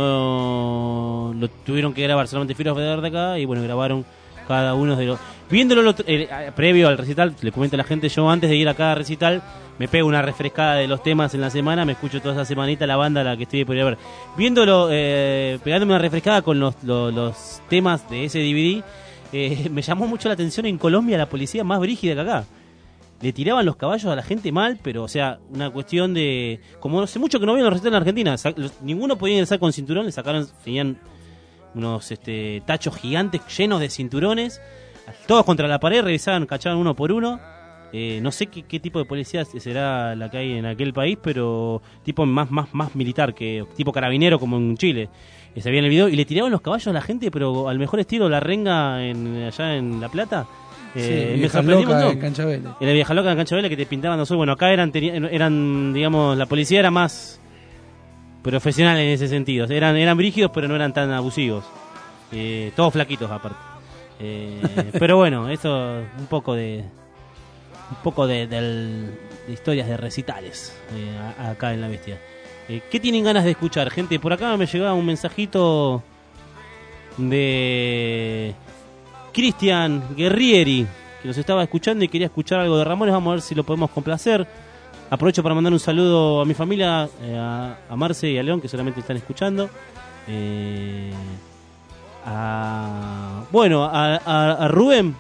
No lo tuvieron que grabar solamente Fear of the Dark de acá. Y bueno, grabaron cada uno de los... Viéndolo previo al recital, le comento a la gente, yo antes de ir a cada recital me pego una refrescada de los temas en la semana, me escucho toda esa semanita la banda a la que estoy por ir a ver. Viéndolo, pegándome una refrescada con los temas de ese DVD, me llamó mucho la atención en Colombia la policía más brígida que acá. Le tiraban los caballos a la gente mal, pero o sea, una cuestión de... Como no sé mucho que no veo los recitales en Argentina, ninguno podía ingresar con cinturón, tenían unos tachos gigantes llenos de cinturones, todos contra la pared, revisaban, cachaban uno por uno. No sé qué tipo de policía será la que hay en aquel país, pero tipo más militar, que tipo carabinero como en Chile. Se veía en el video y le tiraban los caballos a la gente, pero al mejor estilo La Renga allá en La Plata. Me sorprendí un montón. En Cancha Vélez. En la Vieja Loca en Cancha Vélez, que te pintaban de azul. Bueno, acá eran, digamos, la policía era más profesional en ese sentido. Eran brígidos, pero no eran tan abusivos. Todos flaquitos aparte. Pero bueno, eso un poco de historias de recitales acá en La Bestia. ¿Qué tienen ganas de escuchar, gente? Por acá me llegaba un mensajito de Cristian Guerrieri, que nos estaba escuchando y quería escuchar algo de Ramones. Vamos a ver si lo podemos complacer. Aprovecho para mandar un saludo a mi familia, a Marce y a León, que solamente están escuchando. A Rubén,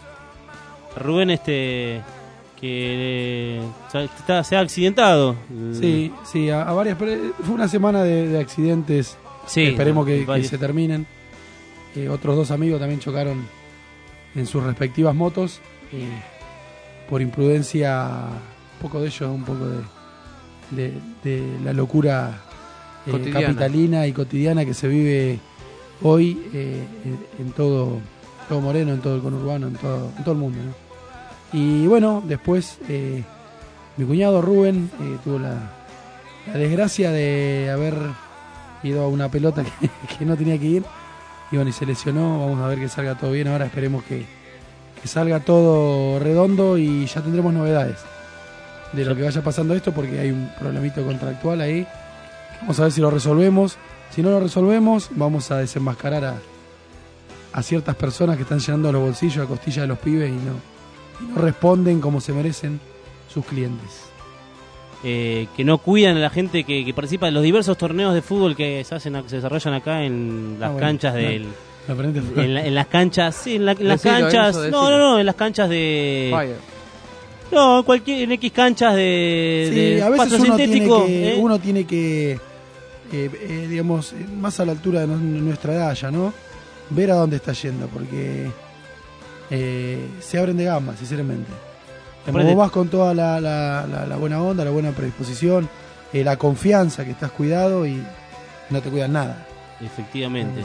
que se ha accidentado. Sí, a varias. Fue una semana de accidentes. Sí, esperemos que se terminen. Otros dos amigos también chocaron en sus respectivas motos. Por imprudencia, un poco de ellos, un poco de la locura capitalina y cotidiana que se vive hoy en todo Moreno, en todo el conurbano, en todo el mundo, ¿no? Y bueno, después mi cuñado Rubén tuvo la desgracia de haber ido a una pelota que no tenía que ir, y bueno, y se lesionó. Vamos a ver que salga todo bien. Ahora esperemos que salga todo redondo y ya tendremos novedades de lo que vaya pasando esto, porque hay un problemito contractual ahí. Vamos a ver si lo resolvemos. Si no lo resolvemos, vamos a desenmascarar a ciertas personas que están llenando los bolsillos a costilla de los pibes y no responden como se merecen sus clientes. Que no cuidan a la gente que participa de los diversos torneos de fútbol que se desarrollan acá en las canchas del... En las canchas, sí, en las canchas... No, en las canchas de... Fire. No, en X canchas de a veces uno tiene que digamos, más a la altura de nuestra edad ya, ¿no? Ver a dónde está yendo, porque se abren de gama, sinceramente. Vos vas con toda la buena onda, la buena predisposición, la confianza, que estás cuidado, y no te cuidan nada. Efectivamente.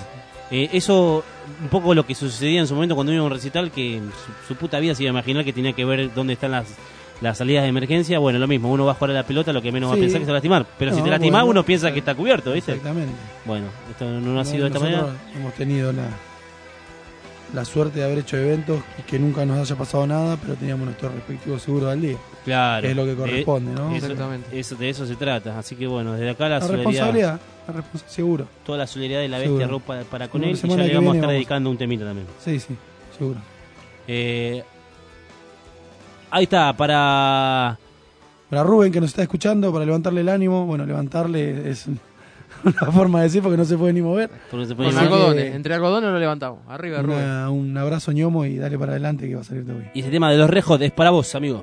Eso, un poco lo que sucedía en su momento cuando iba a un recital, que su puta vida se iba a imaginar que tenía que ver dónde están las salidas de emergencia. Bueno, lo mismo, uno va a jugar a la pelota, lo que menos va a pensar que se va a lastimar. Pero si te lastimás, uno piensa que está cubierto, ¿viste? Exactamente. Bueno, esto no ha sido de esta manera. Hemos tenido la suerte de haber hecho eventos y que nunca nos haya pasado nada, pero teníamos nuestro respectivo seguro al día. Claro. Que es lo que corresponde, ¿no? Exactamente. De eso se trata. Así que bueno, desde acá la responsabilidad, seguro. Toda la solidaridad de la bestia ropa para con él, y ya le vamos a estar dedicando un temita también. Sí, seguro. Ahí está, para Rubén, que nos está escuchando, para levantarle el ánimo. Bueno, levantarle es una forma de decir porque no se puede ni mover. Con algodones, entre algodones lo levantamos. Arriba, Rubén. Un abrazo ñomo y dale para adelante que va a salir todo bien. Y ese tema de los Red Hot es para vos, amigo.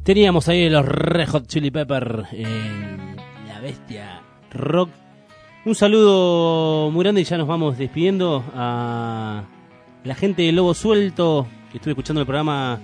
Teníamos ahí los Red Hot Chili Pepper en La Bestia Rock. Un saludo muy grande y ya nos vamos despidiendo a la gente de Lobo Suelto, que estuve escuchando el programa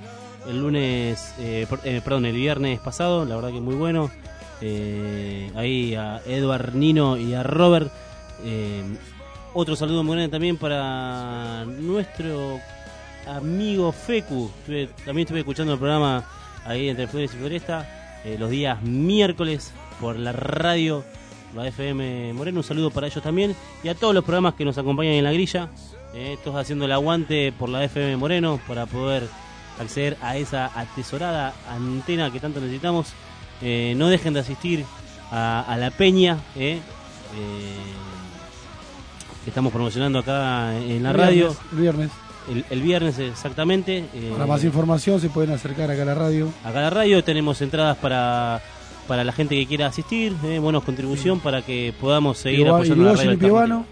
el viernes pasado, la verdad que muy bueno. Ahí a Edward, Nino y a Robert. Otro saludo muy grande también para nuestro amigo Fecu. También estuve escuchando el programa ahí entre Flores y Floresta, los días miércoles por la radio, la FM Moreno. Un saludo para ellos también y a todos los programas que nos acompañan en la grilla, todos haciendo el aguante por la FM Moreno para poder acceder a esa atesorada antena que tanto necesitamos. No dejen de asistir a la peña que estamos promocionando acá en la radio. El viernes exactamente. Para más información se pueden acercar acá a la radio. Acá a la radio tenemos entradas para la gente que quiera asistir, bonos contribución para que podamos seguir apoyando la radio.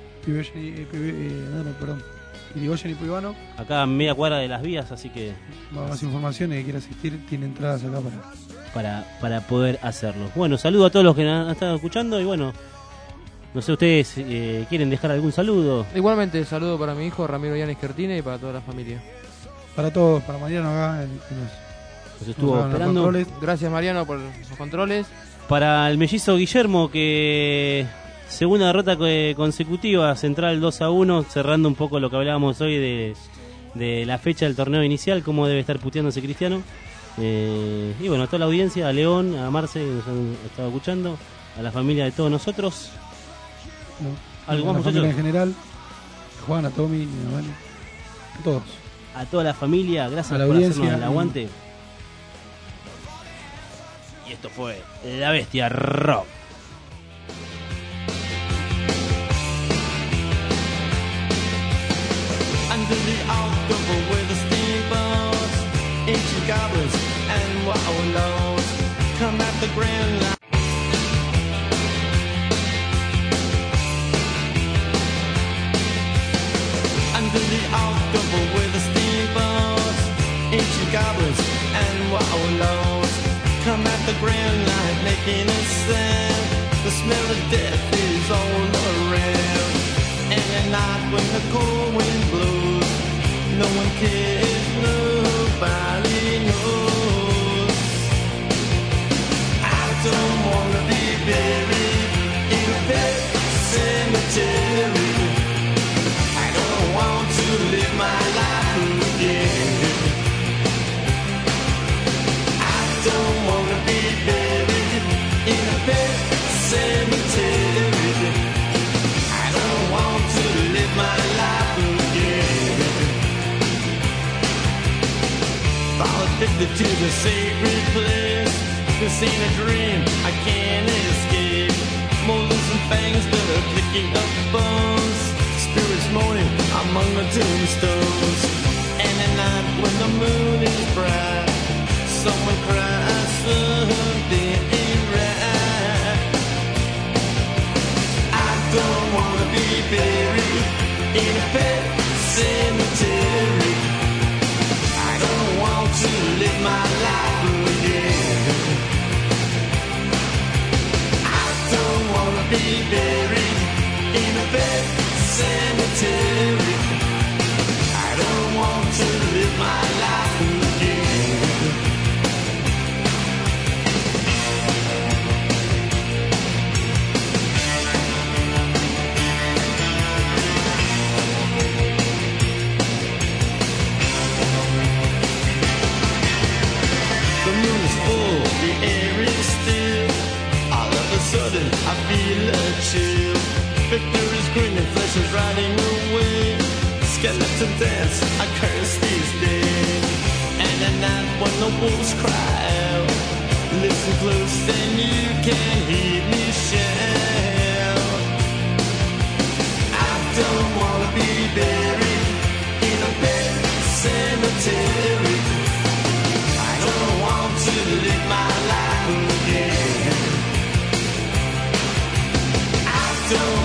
Irigoyen y Puibano. Acá a media cuadra de las vías, así que... Más información y que quiera asistir, tiene entradas acá para poder hacerlo. Bueno, saludo a todos los que nos han estado escuchando y bueno, no sé, ustedes quieren dejar algún saludo. Igualmente, saludo para mi hijo Ramiro Yanes Kertine y para toda la familia. Para todos, para Mariano acá nos estuvo esperando. Gracias Mariano por los controles. Para el mellizo Guillermo, que segunda derrota consecutiva, Central 2-1, cerrando un poco lo que hablábamos hoy de la fecha del torneo inicial, cómo debe estar puteándose Cristiano. Y bueno, a toda la audiencia, a León, a Marce, que nos han estado escuchando, a la familia de todos nosotros. ¿Algo más, muchachos? En general, Juan, a Tommy, a todos. A toda la familia, gracias a la por audiencia, hacernos el aguante. Y esto fue La Bestia Rock. Under the October with the steamboats, ancient goblins and wallows come at the grand line. Under the October with the steamboats, ancient goblins and wallows come at the grand line, making a sound. The smell of death is all around. And at night when the cold wind blows, no one cares, nobody knows. I don't wanna be buried in a pet cemetery. I don't want to live my life again. I don't wanna be buried in a pet cemetery. I don't want to live my life again. Fall addicted to the sacred place. This ain't a dream, I can't escape. Molars and fangs that are picking up bones. Spirits moaning among the tombstones. And at night when the moon is bright, someone cries something ain't right. I don't wanna be buried in a pet cemetery. I don't want to live my life again. I don't wanna be buried in a pet cemetery. I don't want to live my life again. The moon is full, the air is still. All of a sudden I feel a chill. Victor is grinning, flesh is riding away. Skeleton dance, I curse these days. And at night when the wolves cry out, listen close then you can hear me shout. I don't wanna be buried in a pet cemetery. I don't want to live my life again. I don't